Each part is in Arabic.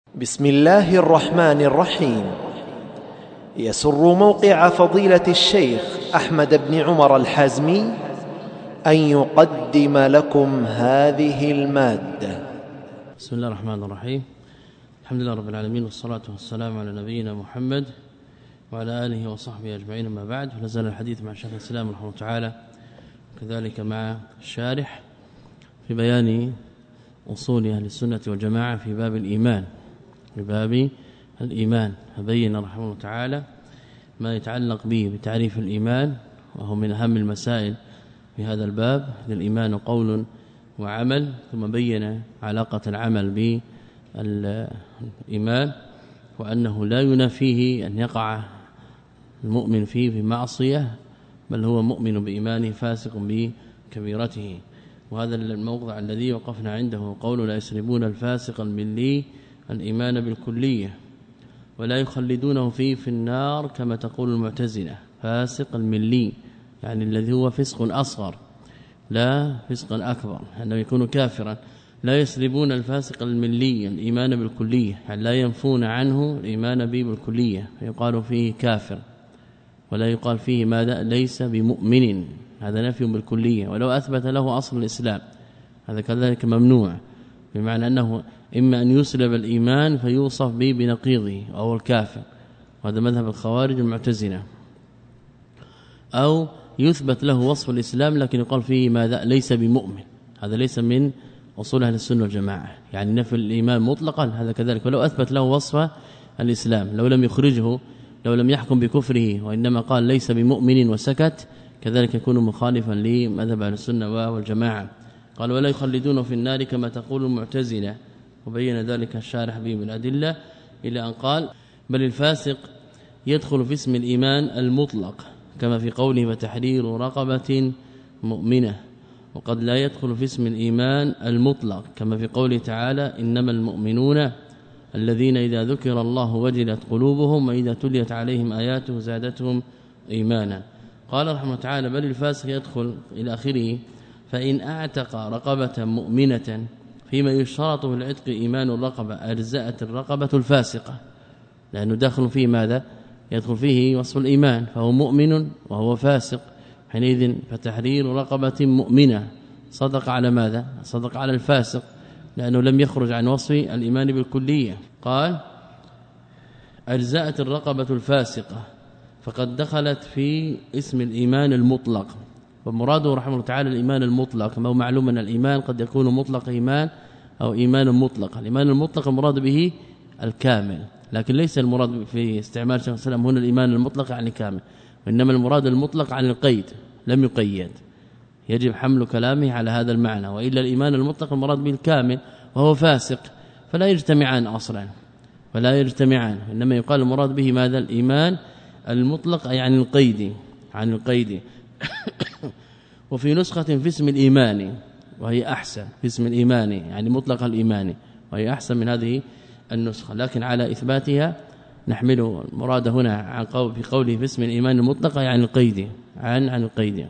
بسم الله الرحمن الرحيم. يسر موقع فضيلة الشيخ أحمد بن عمر الحازمي أن يقدم لكم هذه المادة. بسم الله الرحمن الرحيم. الحمد لله رب العالمين، والصلاة والسلام على نبينا محمد وعلى آله وصحبه أجمعين. ما بعد، فلازال الحديث مع شيخ الإسلام رحمه الله تعالى وكذلك مع الشارح في بيان أصول أهل السنة والجماعة في باب الإيمان. في باب الإيمان فبين رحمه الله تعالى ما يتعلق به بتعريف الإيمان، وهو من أهم المسائل في هذا الباب. الإيمان قول وعمل، ثم بين علاقة العمل بالإيمان، وأنه لا ينافيه أن يقع المؤمن فيه في معصية، بل هو مؤمن بإيمانه فاسق بكبيرته. وهذا الموضع الذي وقفنا عنده قول: لا يسربون الفاسق الملي الإيمان بالكلية ولا يخلدونه فيه في النار كما تقول المعتزلة. فاسق الملي يعني الذي هو فسق أصغر لا فسقا أكبر، أنه يكون كافرا. لا يسربون الفاسق الملي الإيمان بالكلية، يعني لا ينفون عنه الإيمان به بالكلية، فيقال فيه كافر ولا يقال فيه ماذا ليس بمؤمن، هذا نفي بالكلية. ولو أثبت له أصل الإسلام هذا كذلك ممنوع، بمعنى أنه إما أن يسلب الإيمان فيوصف به بنقيضه أو الكافر، وهذا مذهب الخوارج المعتزلة، أو يثبت له وصف الإسلام لكن يقال فيه ماذا ليس بمؤمن، هذا ليس من أصول أهل السنة والجماعة. يعني نفي الإيمان مطلقا هذا كذلك، ولو أثبت له وصف الإسلام، لو لم يخرجه، لو لم يحكم بكفره وإنما قال ليس بمؤمن وسكت، كذلك يكون مخالفا لمذهب أهل السنة والجماعة. قال: ولا يخلدون في النار كما تقول المعتزلة، وبين ذلك الشارح به بالأدلة، إلى أن قال: بل الفاسق يدخل في اسم الإيمان المطلق كما في قوله: وتحرير رقبة مؤمنة. وقد لا يدخل في اسم الإيمان المطلق كما في قوله تعالى: إنما المؤمنون الذين إذا ذكر الله وجلت قلوبهم وإذا تليت عليهم آياته زادتهم إيمانا. قال رحمه تعالى: بل الفاسق يدخل إلى آخره. فإن اعتق رقبة مؤمنة فيما يشترط في العتق إيمان الرقبة أجزأت الرقبة الفاسقة، لأنه داخل فيه ماذا؟ يدخل فيه وصف الإيمان، فهو مؤمن وهو فاسق، حينئذ فتحرير رقبة مؤمنة صدق على ماذا؟ صدق على الفاسق، لأنه لم يخرج عن وصف الإيمان بالكلية. قال: أجزأت الرقبة الفاسقة، فقد دخلت في اسم الإيمان المطلق. ومراده رحمه الله تعالى الإيمان المطلق، ما هو معلوم أن الإيمان قد يكون مطلق إيمان أو إيمان مطلق. الإيمان المطلق المراد به الكامل، لكن ليس المراد في استعمال شيخ الإسلام هنا الإيمان المطلق عن الكامل، وإنما المراد المطلق عن القيد، لم يقيد. يجب حمل كلامه على هذا المعنى، وإلا الإيمان المطلق المراد به الكامل وهو فاسق، فلا يجتمعان أصلا، فلا يجتمعان، إنما يقال المراد به ماذا؟ الإيمان المطلق أي عن القيد، عن القيد. وفي نسخة في اسم الإيمان، وهي أحسن، في اسم الإيمان يعني مطلق الإيمان، وهي أحسن من هذه النسخة، لكن على إثباتها نحمل المراد هنا عن في قوله في اسم الإيمان المطلق يعني القيد، عن القيد.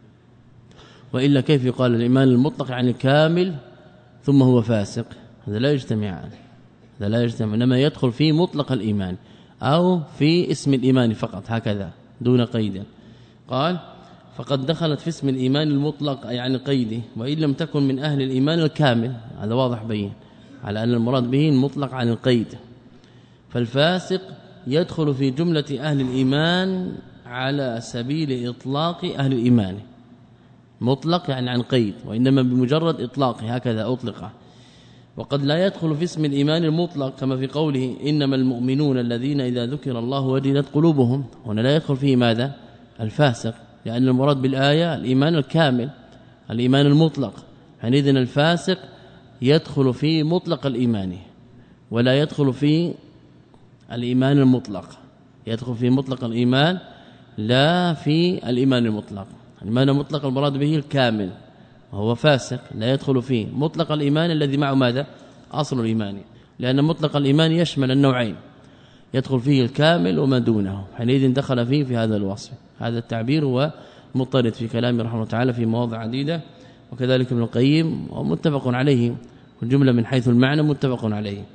وإلا كيف يقال الإيمان المطلق يعني كامل ثم هو فاسق؟ هذا لا يجتمعان، هذا لا يجتمع، إنما يدخل في مطلق الإيمان أو في اسم الإيمان فقط هكذا دون قيد. قال: فقد دخلت في اسم الإيمان المطلق أي عن قيده، وإن لم تكن من أهل الإيمان الكامل، هذا واضح بين على أن المراد به المطلق عن القيد. فالفاسق يدخل في جملة أهل الإيمان على سبيل إطلاق أهل الإيمان، مطلق يعني عن قيد، وإنما بمجرد إطلاقه هكذا أطلقه. وقد لا يدخل في اسم الإيمان المطلق كما في قوله: إنما المؤمنون الذين إذا ذكر الله وجلت قلوبهم، هنا لا يدخل فيه ماذا؟ الفاسق، لأن المراد بالآية الإيمان الكامل، الإيمان المطلق. حينئذ الفاسق يدخل في مطلق الإيمان ولا يدخل في الإيمان المطلق، يدخل في مطلق الإيمان لا في الإيمان المطلق. الإيمان المطلق المراد به الكامل وهو فاسق، لا يدخل فيه مطلق الإيمان الذي معه ماذا؟ أصل الإيمان، لأن مطلق الإيمان يشمل النوعين، يدخل فيه الكامل وما دونه، حينئذ دخل فيه في هذا الوصف. هذا التعبير هو مضطرد في كلام رحمه الله تعالى في مواضع عديدة، وكذلك ابن القيم، ومتفق عليه، والجملة من حيث المعنى متفق عليه.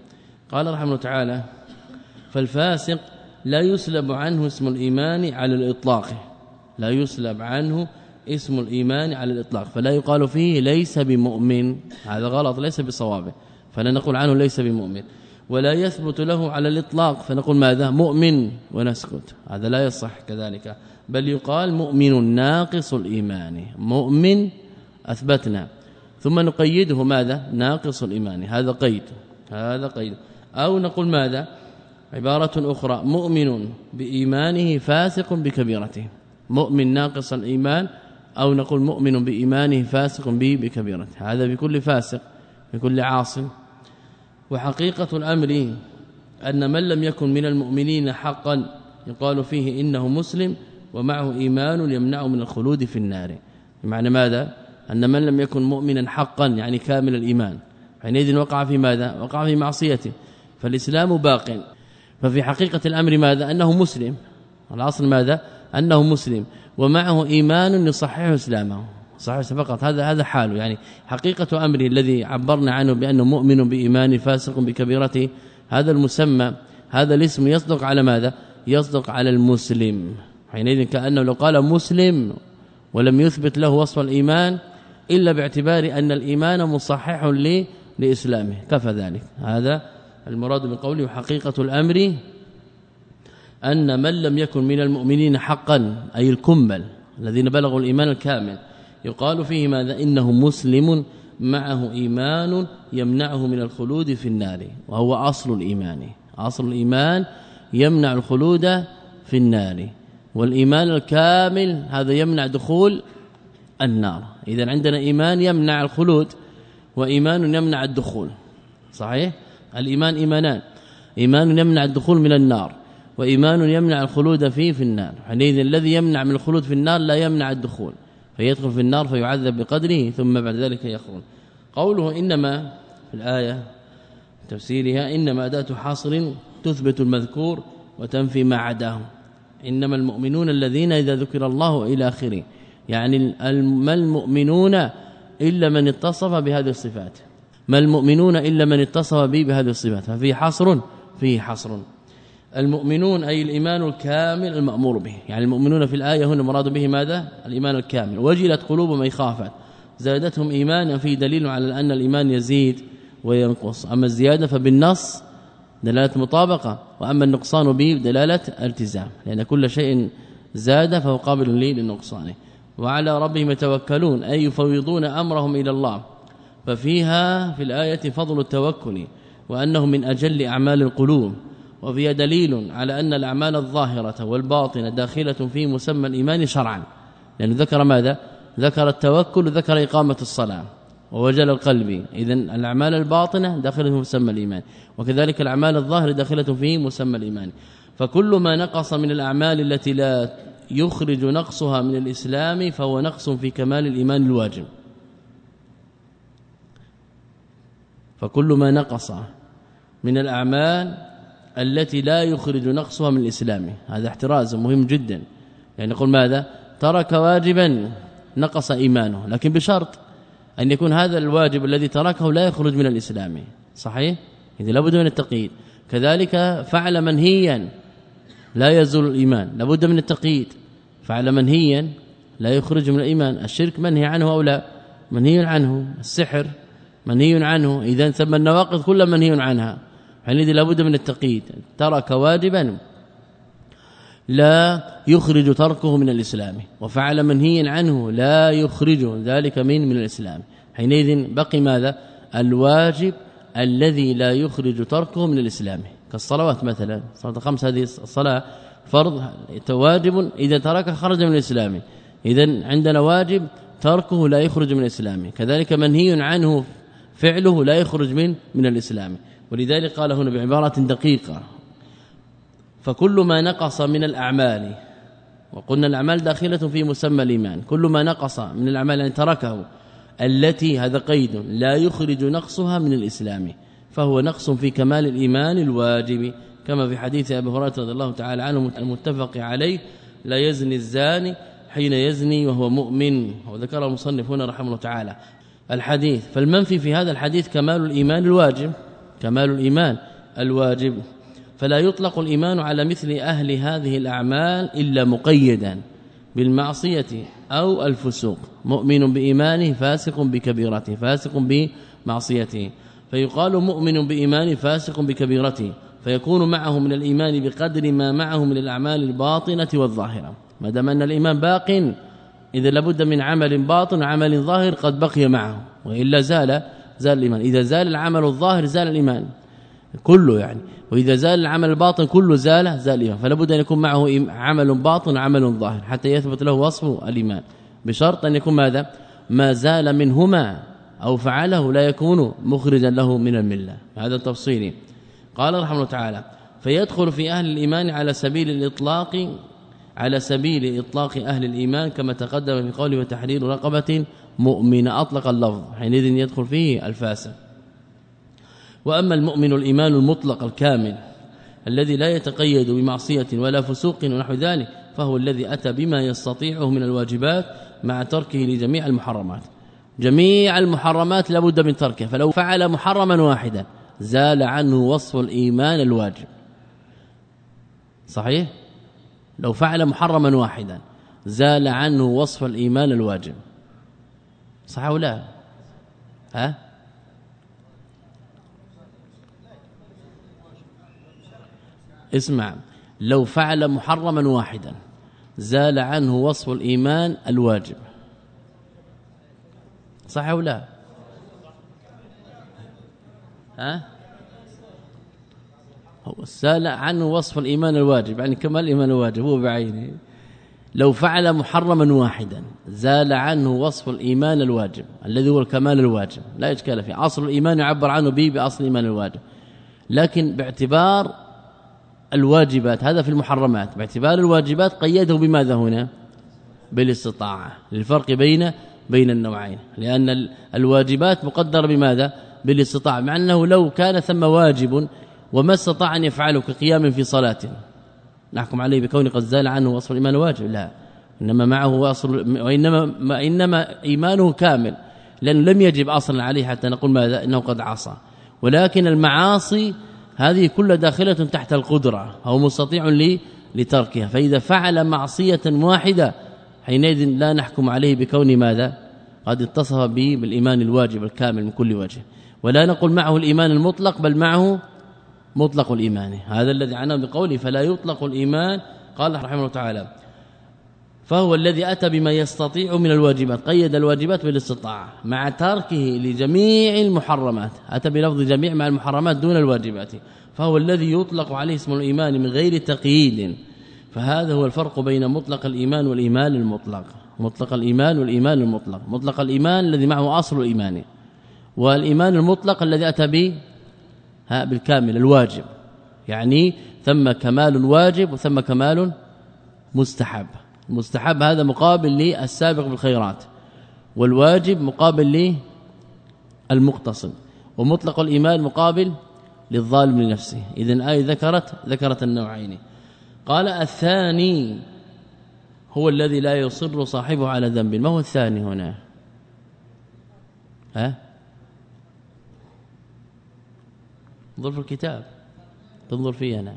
قال رحمه الله تعالى فالفاسق لا يسلب عنه اسم الإيمان على الإطلاق، لا يسلب عنه اسم الإيمان على الإطلاق، فلا يقال فيه ليس بمؤمن، هذا غلط ليس بصوابه، فلا نقول عنه ليس بمؤمن، ولا يثبت له على الإطلاق فنقول ماذا مؤمن ونسكت، هذا لا يصح كذلك، بل يقال مؤمن ناقص الإيمان، مؤمن أثبتنا ثم نقيده ماذا ناقص الإيمان، هذا قيد، هذا قيد. أو نقول ماذا عبارة أخرى مؤمن بإيمانه فاسق بكبيرته، مؤمن ناقص الإيمان، أو نقول مؤمن بإيمانه فاسق بكبيرته، هذا بكل فاسق بكل عاصم. وحقيقة الأمر أن من لم يكن من المؤمنين حقا يقال فيه إنه مسلم ومعه إيمان يمنعه من الخلود في النار، بمعنى ماذا أن من لم يكن مؤمنا حقا يعني كامل الإيمان حينئذ وقع في ماذا وقع في معصيته، فالإسلام باق، ففي حقيقة الأمر ماذا أنه مسلم، الأصل ماذا أنه مسلم ومعه إيمان يصحح إسلامه، صحيح فقط، هذا حاله، يعني حقيقة أمره الذي عبرنا عنه بأنه مؤمن بإيمان فاسق بكبيرته، هذا المسمى هذا الاسم يصدق على ماذا يصدق على المسلم، حينئذ كأنه لو قال مسلم ولم يثبت له وصف الإيمان إلا باعتبار أن الإيمان مصحح لإسلامه كفى ذلك. هذا المراد من قوله حقيقة الأمر أن من لم يكن من المؤمنين حقا أي الكمل الذين بلغوا الإيمان الكامل يقال فيه ماذا إنه مسلم معه إيمان يمنعه من الخلود في النار، وهو أصل الإيمان، أصل الإيمان يمنع الخلود في النار، والإيمان الكامل هذا يمنع دخول النار. إذن عندنا إيمان يمنع الخلود وإيمان يمنع الدخول، صحيح؟ الإيمان إيمانان، إيمان يمنع الدخول من النار وإيمان يمنع الخلود في النار، حينئذ الذي يمنع من الخلود في النار لا يمنع الدخول، فيدخل في النار فيعذب بقدره ثم بعد ذلك يخرج. قوله إنما في الآية تفسيرها إنما أداة حصر تثبت المذكور وتنفي ما عداه، إنما المؤمنون الذين إذا ذكر الله إلى آخره، يعني ما المؤمنون إلا من اتصف بهذه الصفات، ما المؤمنون إلا من اتصف بهذه الصفات، ففي حصر فيه حصر. المؤمنون أي الإيمان الكامل المأمور به، يعني المؤمنون في الآية هنا مراد به ماذا الإيمان الكامل، وجلت قلوبهم أي خافت، زادتهم إيمانا، في دليل على أن الإيمان يزيد وينقص، أما الزيادة فبالنص دلالة مطابقة، وأما النقصان به دلالة التزام، لأن كل شيء زاد فهو قابل للنقصان. وعلى ربهم يتوكلون أي يفوضون أمرهم إلى الله، ففيها في الآية فضل التوكل وأنه من أجل أعمال القلوب، وفيها دليل على أن الأعمال الظاهرة والباطنة داخلة في مسمى الإيمان شرعا، لأنه ذكر ماذا ذكر التوكل، ذكر إقامة الصلاة ووجل القلب، إذن الأعمال الباطنة داخلة في مسمى الإيمان، وكذلك الأعمال الظاهرة داخلة في مسمى الإيمان. فكل ما نقص من الأعمال التي لا يخرج نقصها من الإسلام فهو نقص في كمال الإيمان الواجب، فكل ما نقص من الأعمال التي لا يخرج نقصها من الإسلام، هذا احتراز مهم جدا، يعني نقول ماذا ترك واجبا نقص إيمانه، لكن بشرط أن يكون هذا الواجب الذي تركه لا يخرج من الإسلام، صحيح؟ إذا لابد من التقييد. كذلك فعل منهيا لا يزول الإيمان، لابد من التقييد، فعل منهيا لا يخرج من الإيمان، الشرك منهي عنه أو لا منهي عنه، السحر منهي عنه، إذن ثم النواقض كلها منهي عنها، حينئذ لابد من التقييد، ترك واجبا لا يخرج تركه من الإسلام، وفعل منهيا عنه لا يخرج ذلك من الإسلام، حينئذ بقي ماذا الواجب الذي لا يخرج تركه من الإسلام، كالصلوات مثلا، صلاة 5 هذه الصلاة فرض واجب إذا ترك خرج من الإسلام، إذن عندنا واجب تركه لا يخرج من الإسلام، كذلك منهي عنه فعله لا يخرج من الإسلام. ولذلك قال هنا بعبارة دقيقة فكل ما نقص من الأعمال، وقلنا الأعمال داخلة في مسمى الإيمان، كل ما نقص من الأعمال أن تركه التي هذا قيد لا يخرج نقصها من الإسلام فهو نقص في كمال الإيمان الواجب، كما في حديث أبي هريرة رضي الله تعالى عنه المتفق عليه لا يزني الزاني حين يزني وهو مؤمن، وذكر المصنف هنا رحمه الله تعالى الحديث. فالمنفي في هذا الحديث كمال الإيمان الواجب، كمال الإيمان الواجب فلا يطلق الإيمان على مثل أهل هذه الأعمال إلا مقيدا بالمعصية أو الفسوق. مؤمن بإيمانه فاسق بكبيرته، فاسق بمعصيته، فيقال مؤمن بإيمانه فاسق بكبيرته، فيكون معه من الإيمان بقدر ما معه من الأعمال الباطنة والظاهرة. ما دام أن الإيمان باق إذا لابد من عمل باطن وعمل ظاهر قد بقي معه، وإلا زال الإيمان. إذا زال العمل الظاهر زال الإيمان كله يعني، وإذا زال العمل الباطن كله زال الإيمان. فلا بد أن يكون معه عمل باطن وعمل ظاهر حتى يثبت له وصف الإيمان، بشرط أن يكون ماذا؟ ما زال منهما أو فعله لا يكون مخرجا له من الملة. هذا التفصيل. قال رحمه الله تعالى: فيدخل في أهل الإيمان على سبيل إطلاق أهل الإيمان كما تقدم في قوله: وتحرير رقبة مؤمنة. أطلق اللفظ، حينئذ يدخل فيه الفاسق. وأما المؤمن الإيمان المطلق الكامل الذي لا يتقيد بمعصية ولا فسوق ونحو ذلك، فهو الذي أتى بما يستطيعه من الواجبات مع تركه لجميع المحرمات. جميع المحرمات لابد من تركه، فلو فعل محرما واحدا زال عنه وصف الإيمان الواجب. صحيح؟ لو فعل محرما واحدا زال عنه وصف الإيمان الواجب. صح أو لا؟ اسمع، لو فعل محرما واحدا زال عنه وصف الإيمان الواجب. صح أو لا؟ زال عنه وصف الإيمان الواجب، يعني كمال الإيمان الواجب هو بعينه. لو فعل محرما واحدا زال عنه وصف الإيمان الواجب الذي هو الكمال الواجب، لا إشكال فيه. أصل الإيمان يعبر عنه به بأصل الإيمان الواجب، لكن باعتبار الواجبات، هذا في المحرمات، باعتبار الواجبات قيده بماذا هنا؟ بالاستطاعة، للفرق بين النوعين، لأن الواجبات مقدرة بماذا؟ بالاستطاعة، مع أنه لو كان ثم واجب وما استطاع أن يفعله كقيام في صلاة نحكم عليه بكون قد زال عنه وصف الإيمان الواجب؟ لا، إنما معه وصل، وإنما إيمانه كامل، لأنه لم يجب أصلا عليه حتى نقول ماذا؟ إنه قد عصى. ولكن المعاصي هذه كلها داخلة تحت القدرة أو مستطيع لتركها، فإذا فعل معصية واحدة حينئذ لا نحكم عليه بكون ماذا؟ قد اتصف به بالإيمان الواجب الكامل من كل وجه، ولا نقول معه الإيمان المطلق، بل معه مطلق الإيمان. هذا الذي عناه بقوله فلا يطلق الإيمان. قال رحمه الله تعالى: فهو الذي أتى بما يستطيع من الواجبات، قيد الواجبات بالاستطاعة مع تركه لجميع المحرمات، أتى بلفظ جميع مع المحرمات دون الواجبات، فهو الذي يطلق عليه اسم الإيمان من غير تقييد. فهذا هو الفرق بين مطلق الإيمان والإيمان المطلق. مطلق الإيمان والإيمان المطلق: مطلق الإيمان الذي معه أصل الإيمان، والإيمان المطلق الذي أتى به بالكامل الواجب، يعني ثم كمال واجب وثم كمال مستحب. المستحب هذا مقابل للسابق بالخيرات، والواجب مقابل للمقتصد، ومطلق الإيمان مقابل للظالم لنفسه. إذن آية ذكرت النوعين. قال: الثاني هو الذي لا يصر صاحبه على ذنب. ما هو الثاني هنا؟ انظر في الكتاب، تنظر فيه أنا.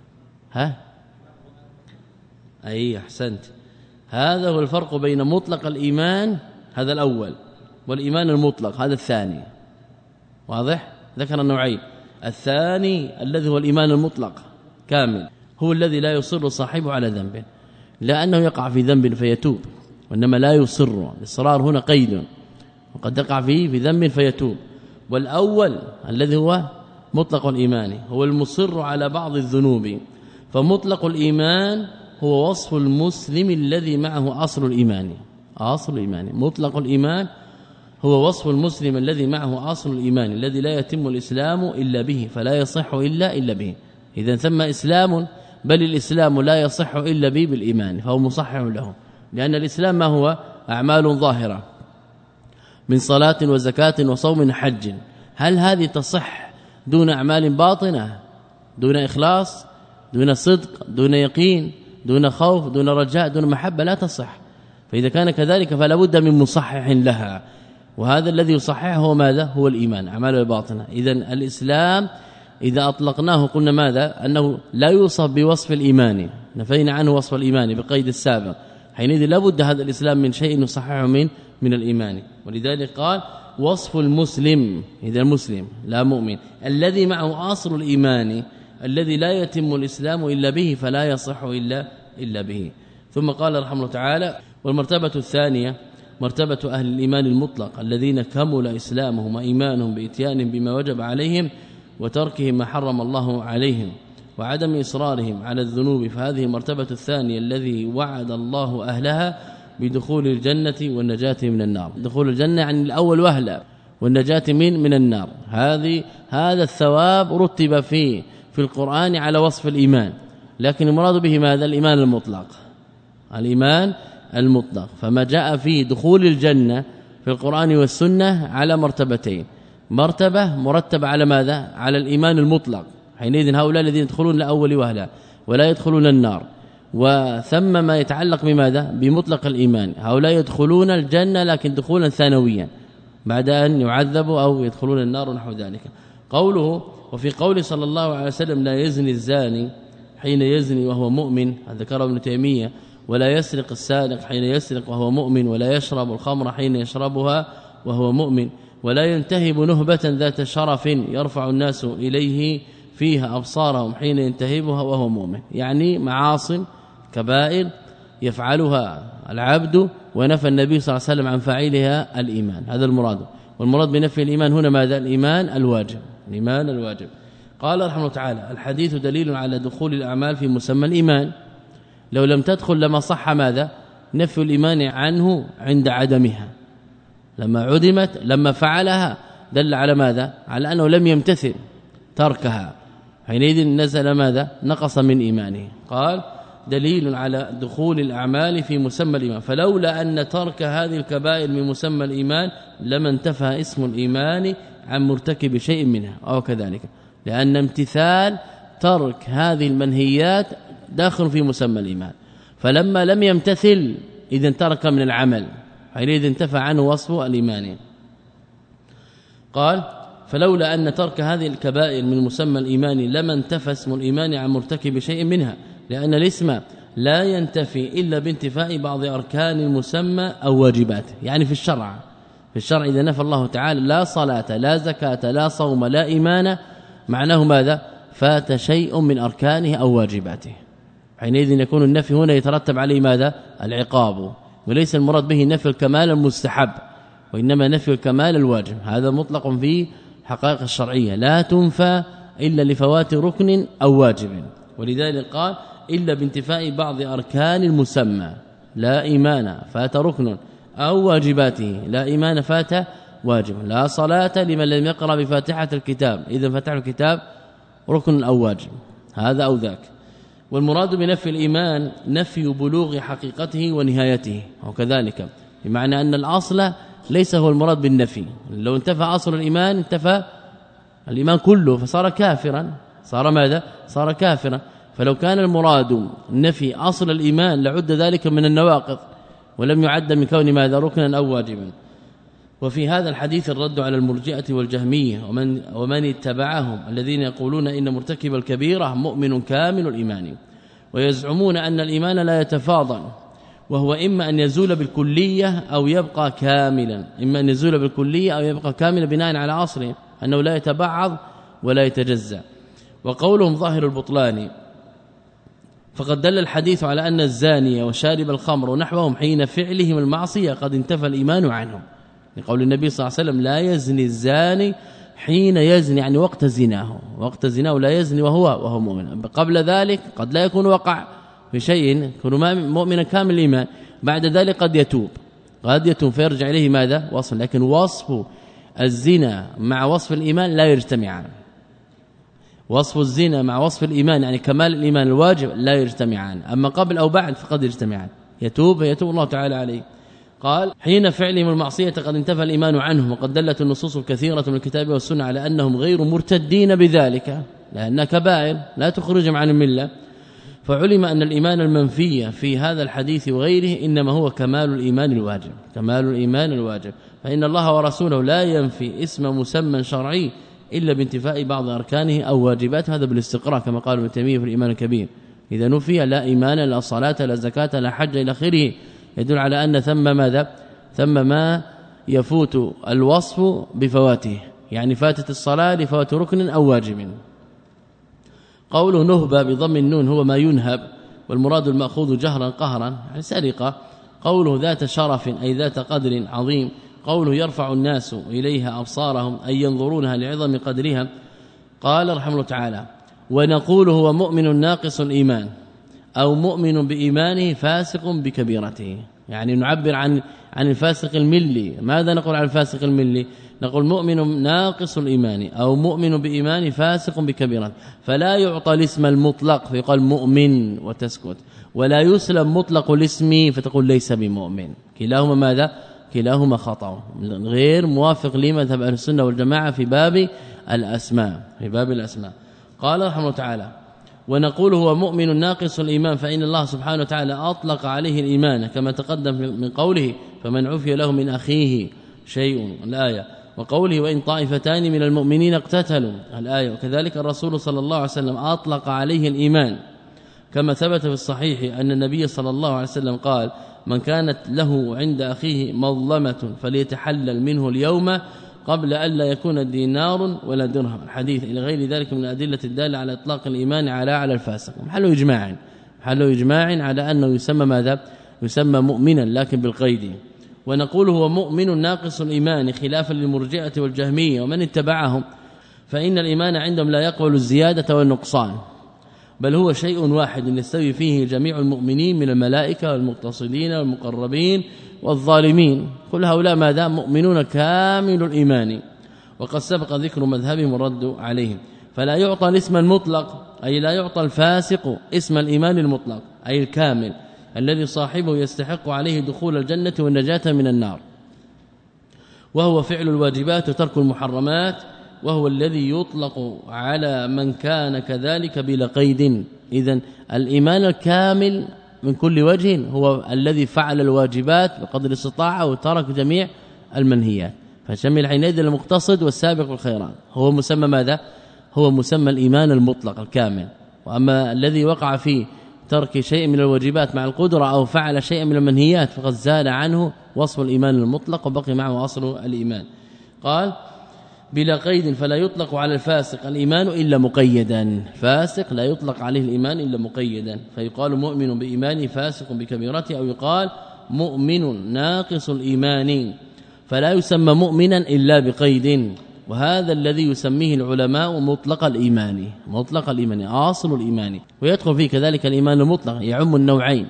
أي أحسنت. هذا هو الفرق بين مطلق الإيمان هذا الأول والإيمان المطلق هذا الثاني. واضح؟ ذكر النوعين. الثاني الذي هو الإيمان المطلق كامل هو الذي لا يصر صاحبه على ذنب، لأنه يقع في ذنب فيتوب، وإنما لا يصر. الإصرار هنا قيد، وقد يقع فيه في ذنب فيتوب. والأول الذي هو مطلق الإيمان هو المصر على بعض الذنوب. فمطلق الإيمان هو وصف المسلم الذي معه أصل الإيمان. أصل الإيمان مطلق الإيمان هو وصف المسلم الذي معه أصل الإيمان الذي لا يتم الإسلام إلا به، فلا يصح إلا به. إذا ثم إسلام، بل الإسلام لا يصح إلا به بالإيمان، فهو مصحح له. لأن الإسلام ما هو؟ أعمال ظاهرة من صلاة وزكاة وصوم وحج. هل هذه تصح دون أعمال باطنة، دون إخلاص، دون صدق، دون يقين، دون خوف، دون رجاء، دون محبة؟ لا تصح. فإذا كان كذلك فلا بد من مصحح لها، وهذا الذي يصححه هو ماذا؟ هو الإيمان، أعمال الباطنة. إذن الإسلام إذا أطلقناه قلنا ماذا؟ أنه لا يوصف بوصف الإيمان، نفينا عنه وصف الإيمان بقيد السابق، حينئذ لابد هذا الإسلام من شيء يصححه من الإيمان. ولذلك قال وصف المسلم، إذا المسلم لا مؤمن الذي معه أصل الإيمان الذي لا يتم الإسلام إلا به فلا يصح إلا به. ثم قال رحمه الله تعالى والمرتبة الثانية مرتبة أهل الإيمان المطلق الذين كمل إسلامهم وإيمانهم بإتيان بما وجب عليهم وتركهم ما حرم الله عليهم وعدم إصرارهم على الذنوب، فهذه المرتبة الثانية الذي وعد الله أهلها بدخول الجنة والنجاة من النار. دخول الجنة عن الأول وهلة والنجاة من النار. هذا الثواب رتب في القرآن على وصف الإيمان، لكن المراد به ماذا؟ الإيمان المطلق، الإيمان المطلق. فما جاء في دخول الجنة في القرآن والسنة على مرتبتين، مرتبة مرتبة على ماذا؟ على الإيمان المطلق، حينئذ هؤلاء الذين يدخلون لأول وهلة ولا يدخلون النار. وثم ما يتعلق بماذا؟ بمطلق الإيمان، هؤلاء يدخلون الجنة لكن دخولا ثانويا بعد أن يعذبوا أو يدخلون النار ونحو ذلك. قوله وفي قول صلى الله عليه وسلم لا يزني الزاني حين يزني وهو مؤمن، ذكره ابن تيمية، ولا يسرق السارق حين يسرق وهو مؤمن، ولا يشرب الخمر حين يشربها وهو مؤمن، ولا ينتهب نهبة ذات شرف يرفع الناس إليه فيها أبصارهم حين ينتهبها وهو مؤمن. يعني معاصٍ كبائر يفعلها العبد ونفى النبي صلى الله عليه وسلم عن فاعلها الإيمان، هذا المراد. والمراد بنفي الإيمان هنا ماذا؟ الإيمان الواجب، الإيمان الواجب. قال رحمه الله تعالى الحديث دليل على دخول الأعمال في مسمى الإيمان، لو لم تدخل لما صح ماذا؟ نفي الإيمان عنه عند عدمها، لما عدمت لما فعلها دل على ماذا؟ على أنه لم يمتثل تركها، حينئذ نزل ماذا؟ نقص من إيمانه. قال دليل على دخول الأعمال في مسمى الإيمان، فلولا أن ترك هذه الكبائر من مسمى الإيمان لما انتفى اسم الإيمان عن مرتكب شيء منها أو كذلك، لأن امتثال ترك هذه المنهيات داخل في مسمى الإيمان، فلما لم يمتثل إذن ترك من العمل، حينئذ انتفى عنه وصف الإيمان. قال فلولا أن ترك هذه الكبائر من مسمى الإيمان لما انتفى اسم الإيمان عن مرتكب شيء منها، لأن الاسم لا ينتفي إلا بانتفاء بعض أركان المسمى أو واجباته. يعني في الشرع إذا نفى الله تعالى لا صلاة لا زكاة لا صوم لا إيمان، معناه ماذا؟ فات شيء من أركانه أو واجباته، حينئذ يكون النفي هنا يترتب عليه ماذا؟ العقاب، وليس المراد به نفي الكمال المستحب، وإنما نفي الكمال الواجب. هذا مطلق في حقائق الشرعية، لا تنفى إلا لفوات ركن أو واجب، ولذلك قال إلا بانتفاء بعض أركان المسمى، لا إيمان فات ركن، أو واجباته لا إيمان فات واجب، لا صلاة لمن لم يقرأ بفاتحة الكتاب، إذا فتح الكتاب ركن أو واجب، هذا أو ذاك. والمراد بنفي الإيمان نفي بلوغ حقيقته ونهايته، وكذلك بمعنى أن الأصل ليس هو المراد بالنفي، لو انتفى أصل الإيمان انتفى الإيمان كله فصار كافرا، صار ماذا؟ صار كافرا. فلو كان المراد نفي أصل الإيمان لعد ذلك من النواقض، ولم يعد من كون ماذا؟ ركنا أو واجبا. وفي هذا الحديث الرد على المرجئة والجهمية ومن اتبعهم الذين يقولون إن مرتكب الكبيرة مؤمن كامل الإيمان، ويزعمون أن الإيمان لا يتفاضل، وهو إما أن يزول بالكلية أو يبقى كاملا، إما أن يزول بالكلية أو يبقى كاملا بناء على عصره أنه لا يتبعض ولا يتجزأ. وقولهم ظاهر البطلان، فقد دل الحديث على أن الزاني وشارب الخمر ونحوهم حين فعلهم المعصية قد انتفى الإيمان عنهم، لقول النبي صلى الله عليه وسلم لا يزني الزاني حين يزني، يعني وقت زناه، وقت زناه لا يزني وهو مؤمن. قبل ذلك قد لا يكون وقع في شيء، يكون مؤمنا كامل الإيمان، بعد ذلك قد يتوب فيرجع إليه ماذا؟ وصف. لكن وصف الزنا مع وصف الإيمان لا يجتمعان، وصف الزنا مع وصف الإيمان يعني كمال الإيمان الواجب لا يجتمعان، أما قبل أو بعد فقد يجتمعان، يتوب الله تعالى عليه. قال حين فعلهم المعصية قد انتفى الإيمان عنهم، وقد دلت النصوص الكثيرة من الكتاب والسنة على أنهم غير مرتدين بذلك، لأن كبائر لا تخرجهم عن الملة. فعلم أن الإيمان المنفي في هذا الحديث وغيره إنما هو كمال الإيمان الواجب، كمال الإيمان الواجب. فإن الله ورسوله لا ينفي اسم مسمى شرعي إلا بانتفاء بعض أركانه أو واجباته، هذا بالاستقراء كما قال ابن تيمية في الإيمان الكبير. إذا نفي لا إيمان لا صلاة لا زكاة لا حج إلى آخره، يدل على أن ثم ماذا؟ ثم ما يفوت الوصف بفواته، يعني فاتت الصلاة لفوات ركن أو واجب. قوله نهبة بضم النون هو ما ينهب، والمراد المأخوذ جهرا قهرا، يعني سرقة. قوله ذات شرف أي ذات قدر عظيم. قوله يرفع الناس إليها أبصارهم أي ينظرونها لعظم قدرها. قال رحمه الله تعالى ونقول هو مؤمن ناقص الإيمان أو مؤمن بإيمانه فاسق بكبيرته، يعني نعبر عن الفاسق الملي. ماذا نقول عن الفاسق الملي؟ نقول مؤمن ناقص الإيمان أو مؤمن بإيمان فاسق بكبيرته، فلا يعطى الاسم المطلق فيقال مؤمن وتسكت، ولا يسلم مطلق الاسم فتقول ليس بمؤمن. كلاهما ماذا؟ كلاهما خطأ، غير موافق لمذهب أهل السنة والجماعة في باب الأسماء. قال رحمه الله تعالى ونقول هو مؤمن ناقص الإيمان، فإن الله سبحانه وتعالى أطلق عليه الإيمان كما تقدم من قوله فمن عفي له من أخيه شيء الآية، وقوله وإن طائفتان من المؤمنين اقتتلوا الآية. وكذلك الرسول صلى الله عليه وسلم أطلق عليه الإيمان كما ثبت في الصحيح أن النبي صلى الله عليه وسلم قال من كانت له عند أخيه مظلمة فليتحلل منه اليوم قبل ألا يكون دينار ولا درهم، الحديث إلى غير ذلك من الأدلة الدالة على إطلاق الإيمان على الفاسق. محل إجماع على أنه يسمى ماذا؟ يسمى مؤمنا لكن بالقيد. ونقول هو مؤمن ناقص الإيمان خلافا للمرجئة والجهمية ومن اتبعهم، فإن الإيمان عندهم لا يقبل الزيادة والنقصان، بل هو شيء واحد يستوي فيه جميع المؤمنين من الملائكة والمقتصدين والمقربين والظالمين، كل هؤلاء ماذا؟ مؤمنون كامل الإيمان، وقد سبق ذكر مذهبهم والرد عليهم. فلا يعطى الاسم المطلق أي لا يعطى الفاسق اسم الإيمان المطلق أي الكامل الذي صاحبه يستحق عليه دخول الجنة والنجاة من النار، وهو فعل الواجبات وترك المحرمات، وهو الذي يطلق على من كان كذلك بلا قيد. إذن الإيمان الكامل من كل وجه هو الذي فعل الواجبات بقدر الاستطاعة وترك جميع المنهيات، فشمل حينئذ المقتصد والسابق الخيرات، هو مسمى ماذا؟ هو مسمى الإيمان المطلق الكامل. وأما الذي وقع فيه ترك شيء من الواجبات مع القدرة أو فعل شيء من المنهيات فقد زال عنه وصف الإيمان المطلق وبقي معه أصل الإيمان. قال بلا قيد فلا يطلق على الفاسق الإيمان إلا مقيدا، فاسق لا يطلق عليه الإيمان إلا مقيدا، فيقال مؤمن بإيمانه فاسق بكبيرته، أو يقال مؤمن ناقص الإيمان، فلا يسمى مؤمنا إلا بقيد. وهذا الذي يسميه العلماء مطلق الإيمان، مطلق الإيمان أصل الإيمان، ويدخل فيه كذلك الإيمان المطلق يعم النوعين.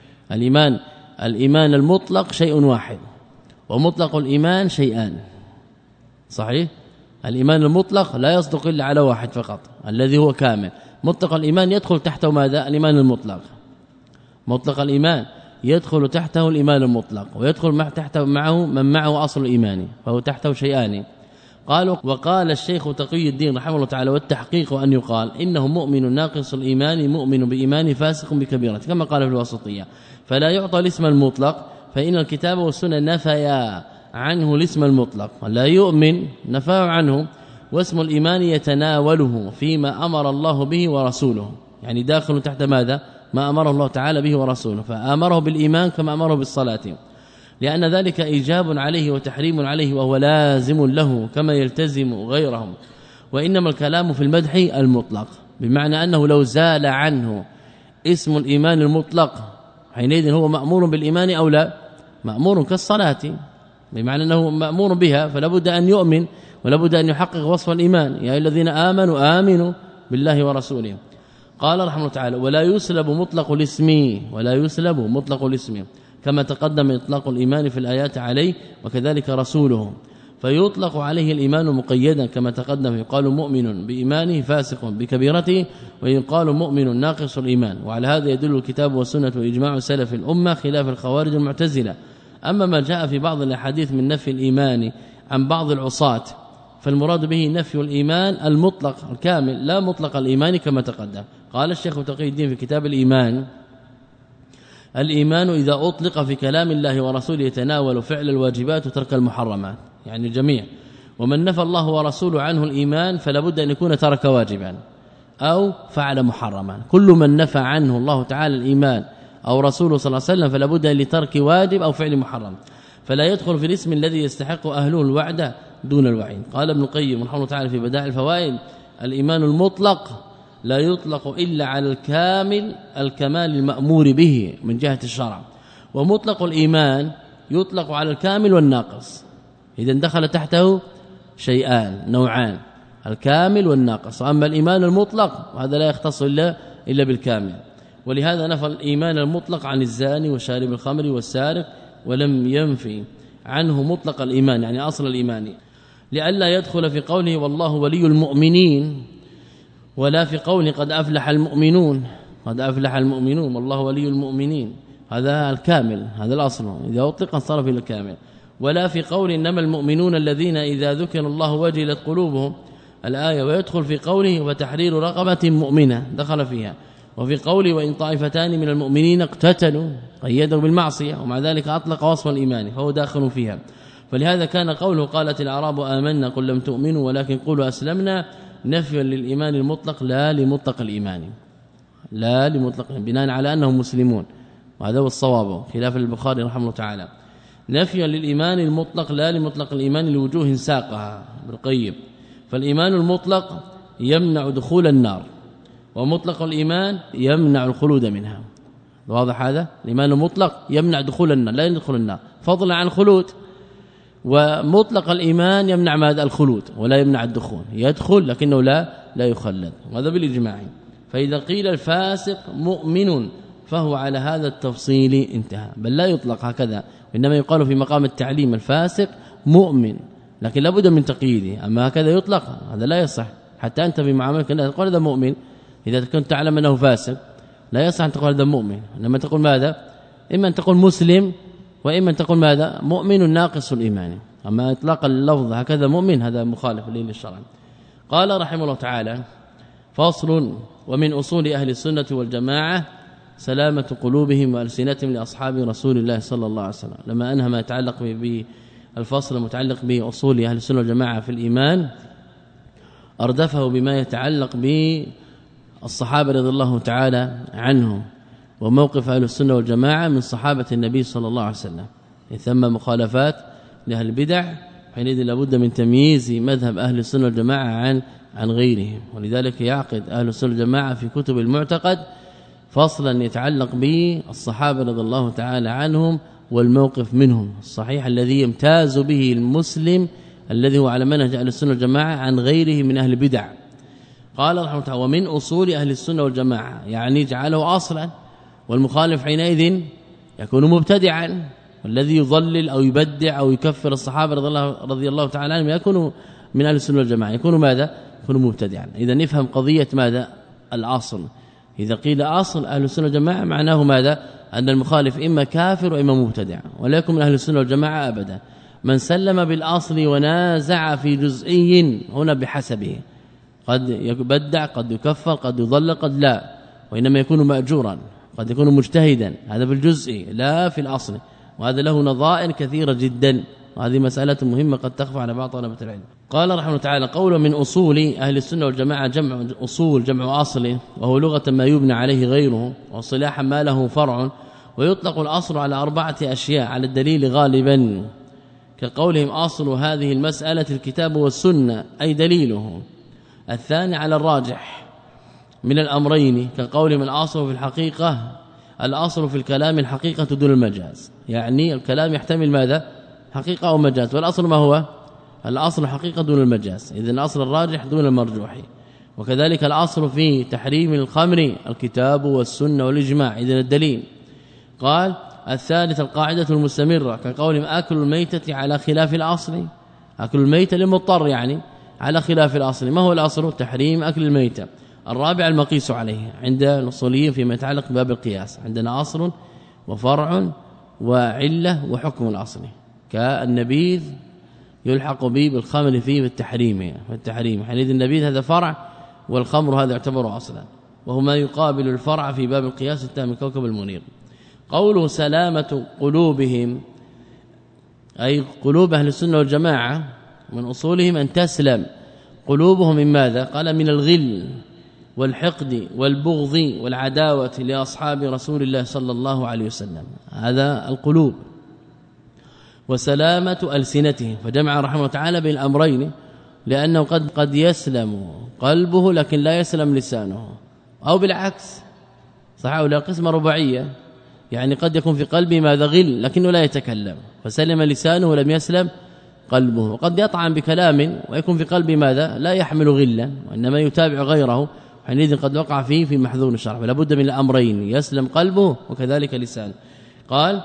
الإيمان المطلق شيء واحد، ومطلق الإيمان شيئان. صحيح؟ الإيمان المطلق لا يصدق إلا على واحد فقط الذي هو كامل. مطلق الإيمان يدخل تحته ماذا؟ الإيمان المطلق. مطلق الإيمان يدخل تحته الإيمان المطلق، ويدخل تحته معه من معه أصل الإيمان، فهو تحته شيئان. قالوا وقال الشيخ تقي الدين رحمه الله تعالى والتحقيق أن يقال إنه مؤمن ناقص الإيمان مؤمن بإيمان فاسق بكبيرته، كما قال في الوسطية. فلا يعطى الاسم المطلق، فإن الكتاب والسنة نفيا عنه الاسم المطلق، لا يؤمن نفاه عنه، واسم الإيمان يتناوله فيما أمر الله به ورسوله، يعني داخل تحت ماذا؟ ما أمره الله تعالى به ورسوله، فأمره بالإيمان كما أمره بالصلاة، لأن ذلك إيجاب عليه وتحريم عليه وهو لازم له كما يلتزم غيرهم. وإنما الكلام في المدح المطلق، بمعنى أنه لو زال عنه اسم الإيمان المطلق حينئذ هو مأمور بالإيمان أو لا؟ مأمور كالصلاة، بمعنى أنه مأمور بها، فلا بد أن يؤمن ولا بد أن يحقق وصف الإيمان، يا الذين آمنوا آمنوا بالله ورسوله. قال رحمه الله تعالى ولا يسلب مطلق الاسم كما تقدم إطلاق الإيمان في الآيات عليه وكذلك رسوله، فيطلق عليه الإيمان مقيدا كما تقدم، يقال مؤمن بإيمانه فاسق بكبيرته، ويقال مؤمن ناقص الإيمان. وعلى هذا يدل الكتاب والسنة وإجماع سلف الأمة خلاف الخوارج المعتزلة. أما ما جاء في بعض الأحاديث من نفي الإيمان عن بعض العصاة فالمراد به نفي الإيمان المطلق الكامل لا مطلق الإيمان كما تقدم. قال الشيخ تقي الدين في كتاب الإيمان إذا أطلق في كلام الله ورسوله يتناول فعل الواجبات وترك المحرمات، يعني الجميع، ومن نفى الله ورسوله عنه الإيمان فلا بد أن يكون ترك واجبا أو فعل محرما. كل من نفى عنه الله تعالى الإيمان أو رسوله صلى الله عليه وسلم فلا بد لترك واجب أو فعل محرم، فلا يدخل في الاسم الذي يستحق أهله الوعد دون الوعيد. قال ابن القيم رحمه الله تعالى في بدائع الفوائد: الإيمان المطلق لا يطلق إلا على الكمال المأمور به من جهة الشرع، ومطلق الإيمان يطلق على الكامل والناقص. إذا دخل تحته شيئان نوعان، الكامل والناقص. أما الإيمان المطلق هذا لا يختص إلا بالكامل، ولهذا نفى الإيمان المطلق عن الزاني وشارب الخمر والسارق، ولم ينفي عنه مطلق الإيمان يعني أصل الإيمان، لئلا يدخل في قوله والله ولي المؤمنين، ولا في قوله قد أفلح المؤمنون، قد أفلح المؤمنون والله ولي المؤمنين، هذا الكامل، هذا الأصل إذا أطلق انصرف إلى الكامل. ولا في قول إنما المؤمنون الذين إذا ذكر الله وجلت قلوبهم الآية، ويدخل في قوله وتحرير رقبة مؤمنة دخل فيها، وفي قوله وإن طائفتان من المؤمنين اقتتلوا قيدوا بالمعصية، ومع ذلك أطلق وصف الإيمان فهو داخل فيها. فلهذا كان قوله قالت الأعراب آمنا قل لم تؤمنوا ولكن قولوا أسلمنا نفيا للإيمان المطلق لا لمطلق الإيمان، لا لمطلق بناء على أنهم مسلمون، وهذا هو الصواب خلاف البخاري رحمه الله تعالى. نفيا للإيمان المطلق لا لمطلق الإيمان لوجوه ساقها بالقيم. فالإيمان المطلق يمنع دخول النار، ومطلق الإيمان يمنع الخلود منها. واضح هذا؟ الإيمان المطلق يمنع دخول النار، لا يدخل النار فضلا عن الخلود، ومطلق الإيمان يمنع ماذا؟ الخلود ولا يمنع الدخول، يدخل لكنه لا يخلد، وهذا بالإجماع. فإذا قيل الفاسق مؤمن فهو على هذا التفصيل انتهى، بل لا يطلق هكذا، وإنما يقال في مقام التعليم الفاسق مؤمن، لكن لابد من تقييده. أما هكذا يطلق هذا لا يصح، حتى أنت في معاملك لا تقول هذا مؤمن إذا كنت تعلم أنه فاسق، لا يصح أن تقول هذا مؤمن، لما تقول ماذا؟ إما أن تقول مسلم، وإما أن تقول ماذا؟ مؤمن ناقص الإيمان. أما إطلاق اللفظ هكذا مؤمن هذا مخالف للشرع. قال رحمه الله تعالى: فصل: ومن أصول أهل السنة والجماعة سلامة قلوبهم وألسنتهم لأصحاب رسول الله صلى الله عليه وسلم. لما أنهى ما يتعلق بالفصل المتعلق بأصول أهل السنة والجماعة في الإيمان، أردفه بما يتعلق بالصحابة رضي الله تعالى عنهم وموقف أهل السنة والجماعة من صحابة النبي صلى الله عليه وسلم. ثم مخالفات لأهل البدع، حينئذ لابد من تمييز مذهب أهل السنة والجماعة عن غيرهم، ولذلك يعقد أهل السنة والجماعة في كتب المعتقد فصلا يتعلق بالصحابة رضي الله تعالى عنهم والموقف منهم الصحيح الذي يمتاز به المسلم الذي هو على منهج أهل السنة والجماعة عن غيره من أهل البدع. قال رحمه الله: ومن أصول أهل السنة والجماعة، يعني جعله أصلا، والمخالف حينئذ يكون مبتدعا، والذي يضلل أو يبدع أو يكفر الصحابة رضي الله تعالى عنهم يكون من أهل السنة والجماعة، يكون ماذا؟ يكون مبتدعا. إذا نفهم قضية ماذا؟ الأصل. إذا قيل أصل أهل السنة والجماعة معناه ماذا؟ أن المخالف إما كافر وإما مبتدع، ولا يكون من أهل السنة والجماعة أبدا. من سلم بالأصل ونازع في جزئي هنا بحسبه، قد يبدع، قد يكفر، قد يضل، قد لا، وإنما يكون مأجورا، قد يكون مجتهدا، هذا في الجزء لا في الأصل، وهذا له نظائر كثيرة جدا، وهذه مسألة مهمة قد تخفى على بعض طلبة العلم. قال رحمه الله تعالى: قول من أصول أهل السنة والجماعة جمع أصول، جمع أصل، وهو لغة ما يبنى عليه غيره، واصطلاحا ما له فرع. ويطلق الأصل على 4 أشياء على الدليل غالبا، كقولهم أصل هذه المسألة الكتاب والسنة أي دليله. الثاني على الراجح من الأمرين، كقولهم الأصل في الحقيقة، الأصل في الكلام الحقيقة دون المجاز، يعني الكلام يحتمل ماذا؟ حقيقة أو مجاز، والأصل ما هو؟ الأصل حقيقة دون المجاز، إذن الأصل الراجح دون المرجوح. وكذلك الأصل في تحريم الخمر الكتاب والسنة والإجماع، إذن الدليل. قال: الثالث القاعدة المستمرة، كقولهم آكل الميتة على خلاف الأصل، أكل الميتة للمضطر يعني على خلاف الأصل. ما هو الأصل؟ تحريم أكل الميتة. الرابع المقيس عليه عند الأصوليين فيما يتعلق بباب القياس، عندنا أصل وفرع وعلة وحكم الأصل، كالنبيذ يلحق به بالخمر فيه بالتحريم، حينئذ النبيذ هذا فرع والخمر هذا يعتبر أصلا، وهو ما يقابل الفرع في باب القياس التام الكوكب المنير. قوله سلامة قلوبهم أي قلوب أهل السنة والجماعة، من أصولهم أن تسلم قلوبهم من ماذا؟ قال من الغل والحقد والبغض والعداوة لأصحاب رسول الله صلى الله عليه وسلم. هذا القلوب. وسلامة ألسنتهم، فجمع رحمه الله تعالى بين الأمرين، لأنه قد يسلم قلبه لكن لا يسلم لسانه، أو بالعكس صح، ولا قسمة رباعية، يعني قد يكون في قلبه ماذا؟ غل لكنه لا يتكلم، فسلم لسانه ولم يسلم قلبه. وقد يطعن بكلام ويكون في قلبه ماذا؟ لا يحمل غلا وإنما يتابع غيره، حينئذ قد وقع فيه في محذور الشرع. فلا بد من الأمرين، يسلم قلبه وكذلك لسانه. قال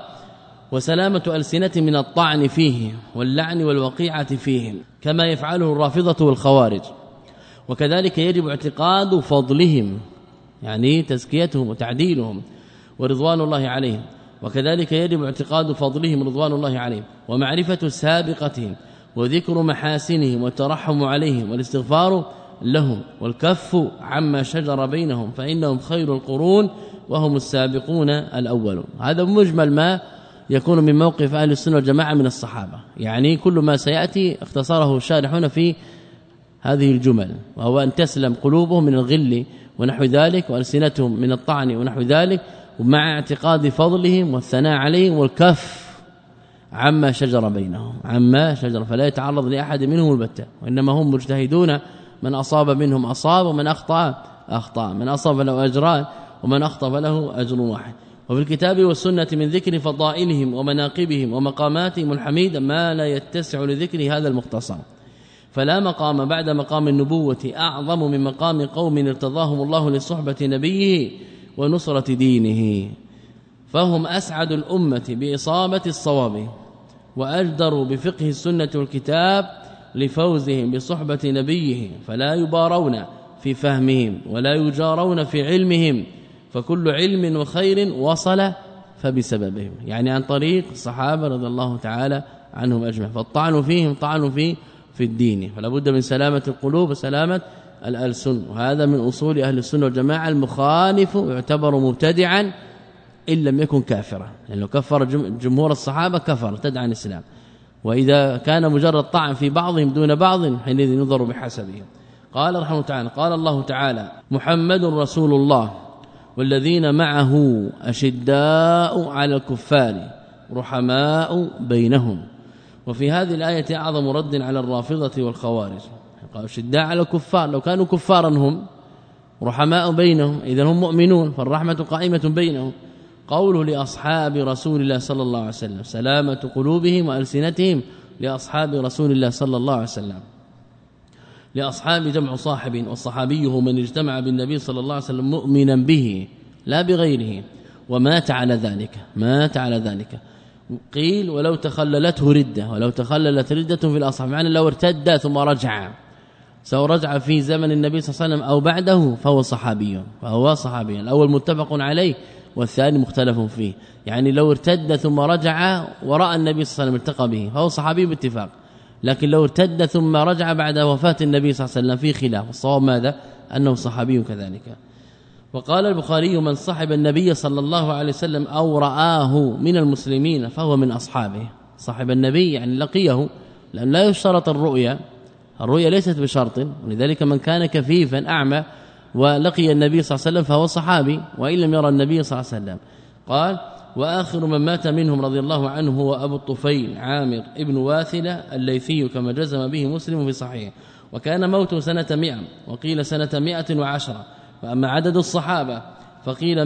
وسلامة ألسنة من الطعن فيه واللعن والوقيعة فيهم كما يفعله الرافضة والخوارج. وكذلك يجب اعتقاد فضلهم، يعني تزكيتهم وتعديلهم ورضوان الله عليهم. وكذلك يجب اعتقاد فضلهم رضوان الله عليهم ومعرفة سابقتهم وذكر محاسنهم والترحم عليهم والاستغفار لهم والكف عما شجر بينهم فإنهم خير القرون وهم السابقون الأولون. هذا مجمل ما يكون من موقف أهل السنة والجماعة من الصحابة، يعني كل ما سيأتي اختصره الشارحون في هذه الجمل، وهو أن تسلم قلوبهم من الغل ونحو ذلك، وألسنتهم من الطعن ونحو ذلك، ومع اعتقاد فضلهم والثناء عليهم والكف عما شجر بينهم، عما شجر، فلا يتعرض لأحد منهم البتة، وإنما هم مجتهدون، من أصاب منهم أصاب ومن أخطأ، من أصاب له أجران ومن أخطأ فله أجر واحد. وفي الكتاب والسنة من ذكر فضائلهم ومناقبهم ومقاماتهم الحميدة ما لا يتسع لذكر هذا المختصر، فلا مقام بعد مقام النبوة أعظم من مقام قوم ارتضاهم الله لصحبة نبيه ونصرة دينه، فهم أسعد الأمة بإصابة الصواب وأجدروا بفقه السنة والكتاب لفوزهم بصحبة نبيه، فلا يبارون في فهمهم ولا يجارون في علمهم، فكل علم وخير وصل فبسببهم، يعني عن طريق الصحابة رضي الله تعالى عنهم أجمع. فالطعن فيهم طعن في الدين، فلا بد من سلامة القلوب وسلامة الألسن، وهذا من أصول أهل السنة والجماعة. المخالف يعتبر مبتدعا إن لم يكن كافرا، لأنه كفر جمهور الصحابة كفر ارتدع عن الإسلام، وإذا كان مجرد طعن في بعضهم دون بعض حينئذ ينظر بحسبهم. قال رحمه تعالى قال الله تعالى محمد رسول الله والذين معه أشداء على الكفار رحماء بينهم. وفي هذه الآية أعظم رد على الرافضة والخوارج، قالوا أشداء على الكفار، لو كانوا كفارا هم رحماء بينهم إذن هم مؤمنون، فالرحمة قائمة بينهم. قوله لأصحاب رسول الله صلى الله عليه وسلم سلامة قلوبهم وألسنتهم لأصحاب رسول الله صلى الله عليه وسلم. لأصحاب جمع صاحب، والصحابي هو من اجتمع بالنبي صلى الله عليه وسلم مؤمنا به لا بغيره ومات على ذلك. قيل ولو تخللته ردة، ولو تخللت ردة في الأصحاب، معنى لو ارتد ثم رجع، سواء رجع في زمن النبي صلى الله عليه وسلم أو بعده فهو صحابي. الأول متفق عليه والثاني مختلف فيه، يعني لو ارتد ثم رجع ورأى النبي صلى الله عليه وسلم التقى به فهو صحابي باتفاق، لكن لو ارتد ثم رجع بعد وفاة النبي صلى الله عليه وسلم في خلاف، الصواب ماذا؟ أنه صحابي كذلك. وقال البخاري من صحب النبي صلى الله عليه وسلم أو رآه من المسلمين فهو من أصحابه. صحب النبي يعني لقيه، لأن لا يشترط الرؤيا ليست بشرط، ولذلك من كان كفيفا أعمى ولقي النبي صلى الله عليه وسلم فهو صحابي وإن لم يرى النبي صلى الله عليه وسلم. قال وآخر من مات منهم رضي الله عنه هو أبو الطفيل عامر ابن واثلة الليثي كما جزم به مسلم في صحيح، وكان موته سنة 100 وقيل سنة 110. وأما عدد الصحابة فقيل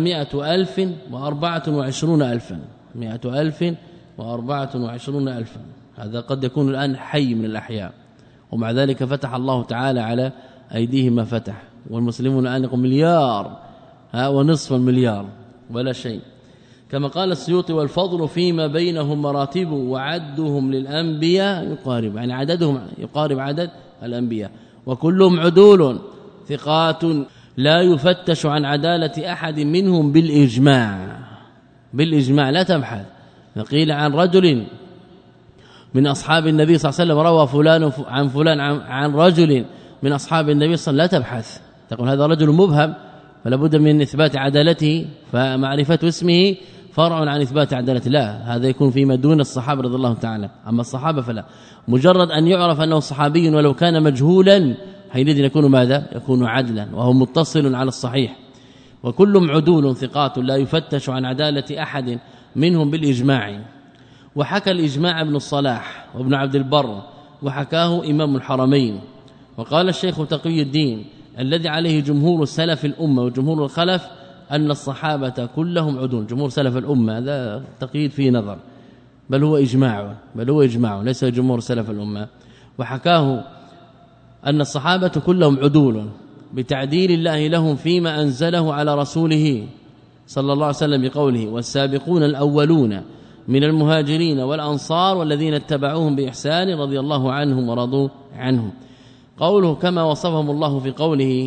124,000 هذا قد يكون الآن حي من الأحياء، ومع ذلك فتح الله تعالى على أيديهم ما فتح، والمسلمون الآن يقول مليار ونصف المليار ولا شيء. كما قال السيوطي والفضل فيما بينهم مراتب وعدهم للأنبياء يقارب، يعني عددهم يقارب عدد الأنبياء، وكلهم عدول ثقات لا يفتش عن عدالة أحد منهم بالإجماع لا تبحث. قيل عن رجل من أصحاب النبي صلى الله عليه وسلم روى فلان عن فلان عن رجل من أصحاب النبي صلى الله عليه وسلم لا تبحث، تقول هذا رجل مبهم فلا بد من إثبات عدالته، فمعرفة اسمه فرع عن إثبات عدالة، لا، هذا يكون فيما دون الصحابة رضي الله تعالى. أما الصحابة فلا، مجرد أن يعرف أنه صحابي ولو كان مجهولا حينئذ يكون ماذا؟ يكون عدلا وهو متصل على الصحيح. وكلهم عدول ثقات لا يفتش عن عدالة أحد منهم بالإجماع. وحكى الإجماع ابن الصلاح وابن عبد البر وحكاه إمام الحرمين. وقال الشيخ تقي الدين الذي عليه جمهور السلف الأمة وجمهور الخلف أن الصحابة كلهم عدول. جمهور سلف الأمة هذا تقييد فيه نظر، بل هو إجماع ليس جمهور سلف الأمة. وحكاه أن الصحابة كلهم عدول بتعديل الله لهم فيما أنزله على رسوله صلى الله عليه وسلم بقوله والسابقون الأولون من المهاجرين والأنصار والذين اتبعوهم بإحسان رضي الله عنهم ورضوا عنهم. قوله كما وصفهم الله في قوله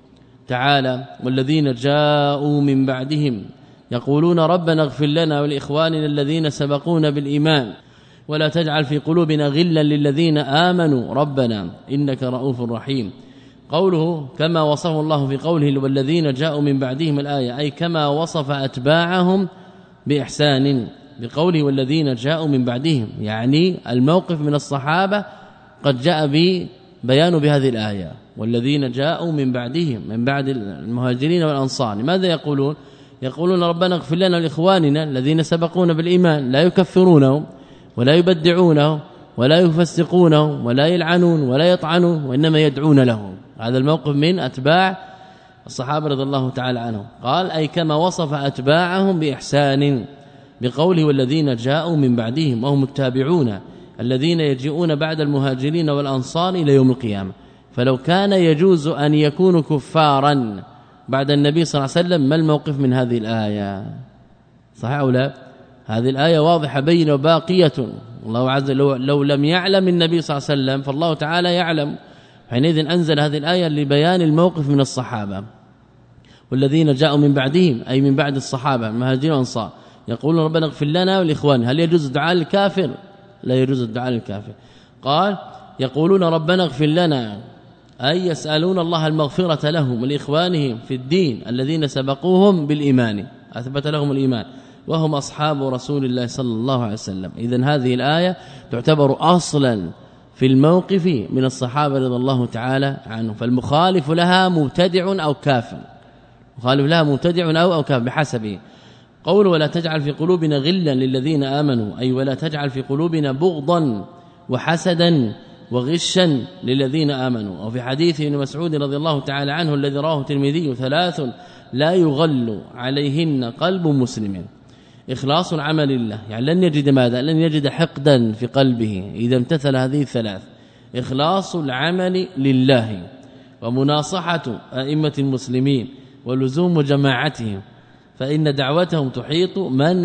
تعالى والذين جاءوا من بعدهم يقولون ربنا اغفر لنا ولإخواننا الذين سبقونا بالإيمان ولا تجعل في قلوبنا غلا للذين آمنوا ربنا إنك رؤوف رحيم. قوله كما وصفه الله في قوله والذين جاءوا من بعدهم الآية أي كما وصف أتباعهم بإحسان بقوله والذين جاءوا من بعدهم، يعني الموقف من الصحابة قد جاء بيان بهذه الآية والذين جاءوا من بعدهم من بعد المهاجرين والأنصار. ماذا يقولون؟ يقولون ربنا اغفر لنا ولإخواننا الذين سبقونا بالإيمان، لا يكفرونهم ولا يبدعونهم ولا يفسقونهم ولا يلعنون ولا يطعنون وإنما يدعون لهم. هذا الموقف من أتباع الصحابة رضي الله تعالى عنهم. قال أي كما وصف أتباعهم بإحسان بقوله والذين جاءوا من بعدهم وهم التابعون الذين يجيئون بعد المهاجرين والأنصار إلى يوم القيامة. فلو كان يجوز أن يكونوا كفارا بعد النبي صلى الله عليه وسلم ما الموقف من هذه الآية؟ صحيح أو لا؟ هذه الآية واضحة بينة وباقية. الله عز وجل لو لم يعلم النبي صلى الله عليه وسلم فالله تعالى يعلم، حينئذ أنزل هذه الآية لبيان الموقف من الصحابة. والذين جاءوا من بعدهم أي من بعد الصحابة المهاجرين والأنصار يقولون ربنا اغفر لنا والإخوان. هل يجوز الدعاء للكافر؟ لا يجوز الدعاء للكافر. قال يقولون ربنا اغفر لنا أي يسألون الله المغفرة لهم ولإخوانهم في الدين الذين سبقوهم بالإيمان، أثبت لهم الإيمان وهم أصحاب رسول الله صلى الله عليه وسلم. إذن هذه الآية تعتبر أصلا في الموقف من الصحابة رضي الله تعالى عنهم. فالمخالف لها مبتدع أو كافر، مخالف لها مبتدع أو كافر بحسبه. قول ولا تجعل في قلوبنا غلا للذين آمنوا أي ولا تجعل في قلوبنا بغضا وحسدا وغشا للذين آمنوا. وفي حديث ابن مسعود رضي الله تعالى عنه الذي رواه الترمذي 3 لا يغل عليهن قلب مسلم: إخلاص العمل لله، يعني لن يجد ماذا؟ لن يجد حقدا في قلبه إذا امتثل هذه 3: إخلاص العمل لله ومناصحة أئمة المسلمين ولزوم جماعتهم فإن دعوتهم تحيط من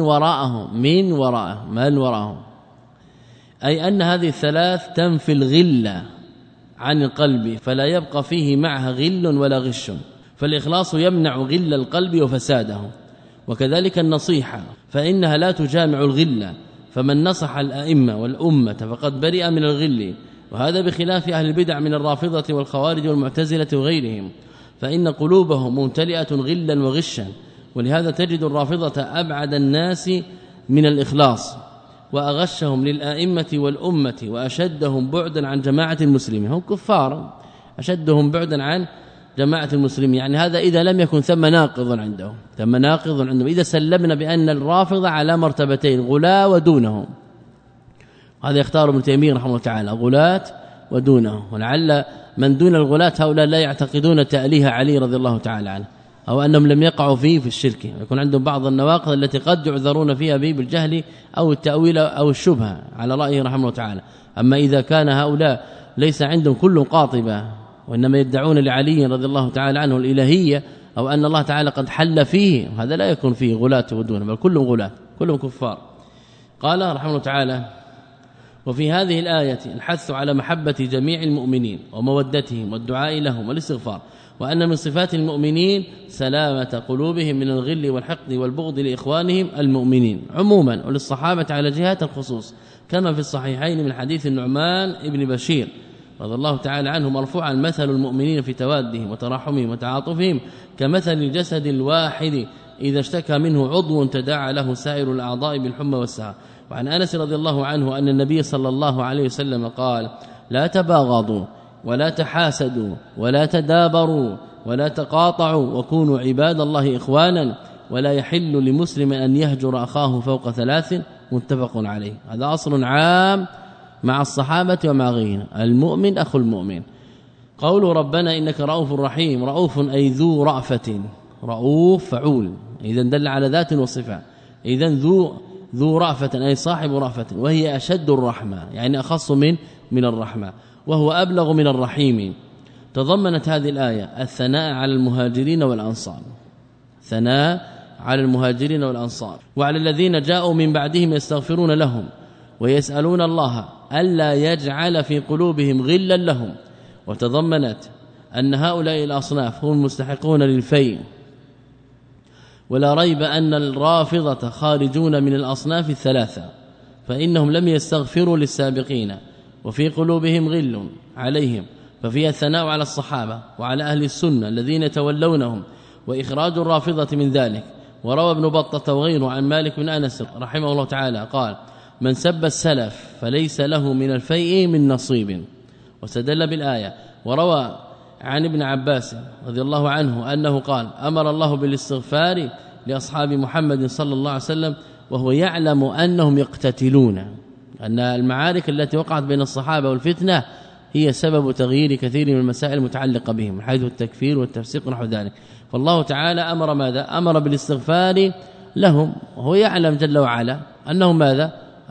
وراءهم أي أن هذه 3 تنفي الغل عن القلب فلا يبقى فيه معها غل ولا غش، فالإخلاص يمنع غل القلب وفساده. وكذلك النصيحة فإنها لا تجامع الغل، فمن نصح الأئمة والأمة فقد برئ من الغل، وهذا بخلاف أهل البدع من الرافضة والخوارج والمعتزلة وغيرهم، فإن قلوبهم ممتلئة غلا وغشا. ولهذا تجد الرافضة أبعد الناس من الإخلاص وأغشهم للآئمة والأمة وأشدهم بعدا عن جماعة المسلمين. هم كفار أشدهم بعدا عن جماعة المسلمين، يعني هذا إذا لم يكن ثم ناقض عندهم إذا سلمنا بأن الرافضة على مرتبتين: غلاة ودونهم. هذا يختار ابن تيمية رحمه الله تعالى غلاة ودونهم، ولعل من دون الغلاة هؤلاء لا يعتقدون تأليه علي رضي الله تعالى عنه أو أنهم لم يقعوا فيه في الشرك، يكون عندهم بعض النواقض التي قد يعذرون فيها به بالجهل أو التأويل أو الشبهة على رأيه رحمه الله تعالى. أما إذا كان هؤلاء ليس عندهم كل قاطبة وإنما يدعون لعلي رضي الله تعالى عنه الإلهية أو أن الله تعالى قد حل فيه، هذا لا يكون فيه غلاة ودون، بل كلهم غلاة كلهم كفار. قال رحمه الله تعالى: وفي هذه الآية الحث على محبة جميع المؤمنين ومودتهم والدعاء لهم والاستغفار، وأن من صفات المؤمنين سلامة قلوبهم من الغل والحقد والبغض لإخوانهم المؤمنين عموما وللصحابة على جهة الخصوص، كما في الصحيحين من حديث النعمان ابن بشير رضي الله تعالى عنه مرفوعا: مثل المؤمنين في توادهم وتراحمهم وتعاطفهم كمثل الجسد الواحد إذا اشتكى منه عضو تداعى له سائر الأعضاء بالحمى والسهر. وعن أنس رضي الله عنه أن النبي صلى الله عليه وسلم قال: لا تباغضوا ولا تحاسدوا ولا تدابروا ولا تقاطعوا وكونوا عباد الله إخوانا ولا يحل لمسلم أن يهجر أخاه فوق 3. متفق عليه. هذا أصل عام مع الصحابة ومع غيرهم. المؤمن أخو المؤمن. قول ربنا إنك رؤوف رحيم، رؤوف أي ذو رأفة، رؤوف فعول، إذا دل على ذات وصفة، إذا ذو رأفة أي صاحب رأفة، وهي أشد الرحمة يعني أخص من الرحمة، وهو أبلغ من الرحيم. تضمنت هذه الآية الثناء على المهاجرين والأنصار، ثناء على المهاجرين والأنصار، وعلى الذين جاءوا من بعدهم يستغفرون لهم ويسألون الله ألا يجعل في قلوبهم غلا لهم. وتضمنت أن هؤلاء الأصناف هم المستحقون للفيء، ولا ريب أن الرافضة خارجون من الأصناف الثلاثة، فإنهم لم يستغفروا للسابقين وفي قلوبهم غل عليهم، ففيها الثناء على الصحابة وعلى أهل السنة الذين يتولونهم وإخراج الرافضة من ذلك. وروى ابن بطة وغيره عن مالك بن أنس رحمه الله تعالى قال: من سب السلف فليس له من الفيء من نصيب. واستدل بالآية. وروى عن ابن عباس رضي الله عنه أنه قال: أمر الله بالاستغفار لأصحاب محمد صلى الله عليه وسلم وهو يعلم أنهم يقتتلون، أن المعارك التي وقعت بين الصحابة والفتنة هي سبب تغيير كثير من المسائل المتعلقة بهم من حيث التكفير والتفسيق ونحو ذلك. فالله تعالى أمر ماذا؟ أمر بالاستغفار لهم وهو يعلم جل وعلا أنهم ماذا؟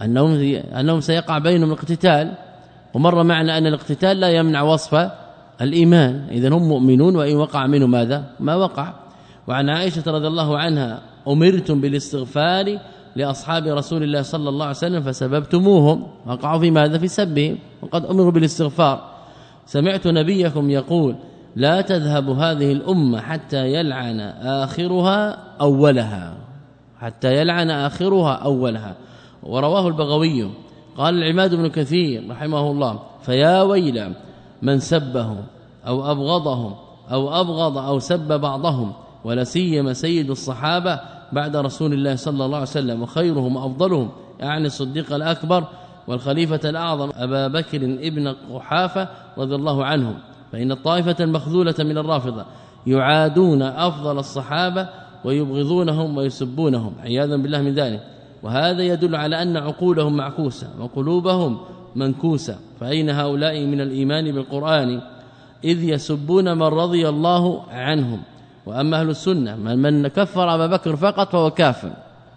أنهم سيقع بينهم اقتتال، ومر معنا أن الاقتتال لا يمنع وصف الإيمان، إذن هم مؤمنون وإن وقع منه ماذا؟ ما وقع. وعن عائشة رضي الله عنها: أمرتم بالاستغفار لأصحاب رسول الله صلى الله عليه وسلم فسببتموهم، وقعوا في ماذا؟ في سبهم، وقد أمروا بالاستغفار. سمعت نبيكم يقول: لا تذهب هذه الأمة حتى يلعن آخرها أولها، حتى يلعن آخرها أولها. ورواه البغوي. قال العماد بن كثير رحمه الله: فيا ويل من سبهم أو أبغضهم أو أبغض أو سب بعضهم، ولا سيما سيد الصحابة بعد رسول الله صلى الله عليه وسلم، وخيرهم وأفضلهم يعني الصديق الأكبر والخليفة الأعظم أبا بكر ابن قحافة رضي الله عنهم. فإن الطائفة المخذولة من الرافضة يعادون أفضل الصحابة ويبغضونهم ويسبونهم عياذا بالله من ذلك، وهذا يدل على أن عقولهم معكوسة وقلوبهم منكوسة. فأين هؤلاء من الإيمان بالقرآن إذ يسبون من رضي الله عنهم؟ وأما أهل السنة من كفر أبا بكر فقط فهو كافر،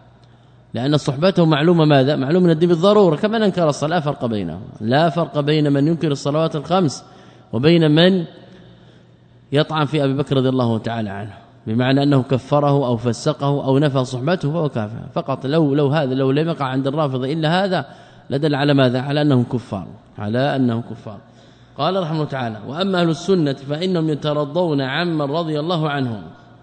لأن صحبته معلومة ماذا؟ معلومة من الدين بالضرورة، كما أنكر الصلاة. لا فرق بينهم، لا فرق بين من ينكر الصلوات الخمس وبين من يطعن في أبي بكر رضي الله تعالى عنه، بمعنى أنه كفره أو فسقه أو نفى صحبته فهو كافر فقط. لو هذا لو لم يقع عند الرافضة إلا هذا لدل على ماذا؟ على أنهم كفار، على أنهم كفار. قال رحمه الله تعالى: وأما أهل السنة فإنهم يترضون عمن رضي الله عنهم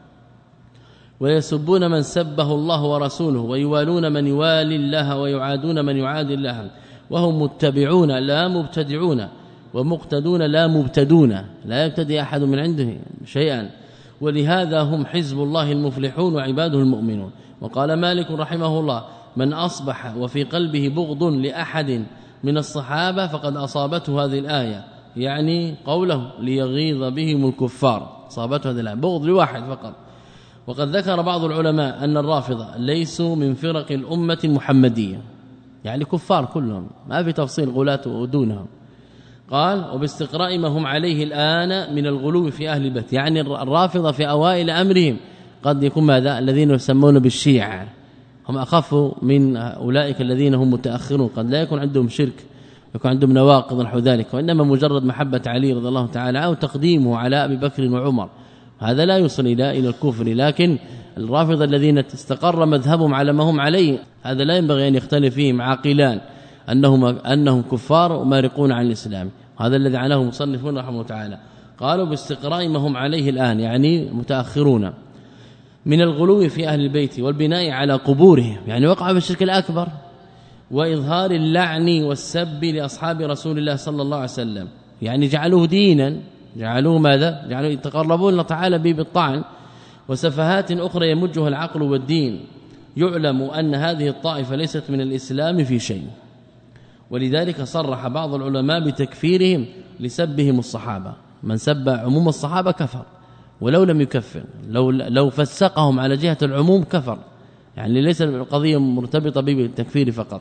ويسبون من سبه الله ورسوله ويوالون من يوالي الله ويعادون من يعادي الله، وهم متبعون لا مبتدعون ومقتدون لا مبتدون، لا يبتدي أحد من عنده شيئا، ولهذا هم حزب الله المفلحون وعباده المؤمنون. وقال مالك رحمه الله: من أصبح وفي قلبه بغض لأحد من الصحابة فقد أصابته هذه الآية، يعني قوله ليغيظ بهم الكفار، أصابته هذه الآية بغض لواحد فقط. وقد ذكر بعض العلماء أن الرافضة ليسوا من فرق الأمة المحمدية، يعني كفار كلهم، ما في تفصيل غلاة ودونهم. قال: وباستقراء ما هم عليه الآن من الغلو في أهل البيت، يعني الرافضة في أوائل أمرهم قد يكون ماذا؟ الذين يسمون بالشيعة، هم أخف من أولئك الذين هم متأخرون، قد لا يكون عندهم شرك، يكون عندهم نواقض نحو ذلك، وإنما مجرد محبة علي رضي الله تعالى أو تقديمه على أبي بكر وعمر، هذا لا يوصل إلى الكفر. لكن الرافضة الذين استقر مذهبهم على ما هم عليه هذا لا ينبغي أن يختلف فيهم عاقلان أنهم كفار ومارقون عن الإسلام. هذا الذي عناه مصنفون رحمه الله تعالى. قالوا باستقراء ما هم عليه الآن، يعني متأخرون، من الغلو في أهل البيت والبناء على قبورهم، يعني وقعوا في الشرك الأكبر، وإظهار اللعن والسب لأصحاب رسول الله صلى الله عليه وسلم، يعني جعلوه دينا، جعلوه ماذا؟ جعلوه يتقربون الله تعالى به بالطعن. وسفهات أخرى يمجها العقل والدين. يعلم أن هذه الطائفة ليست من الإسلام في شيء، ولذلك صرح بعض العلماء بتكفيرهم لسبهم الصحابة. من سب عموم الصحابة كفر ولو لم يكفر، لو فسقهم على جهة العموم كفر، يعني ليس القضية مرتبطة بالتكفير فقط.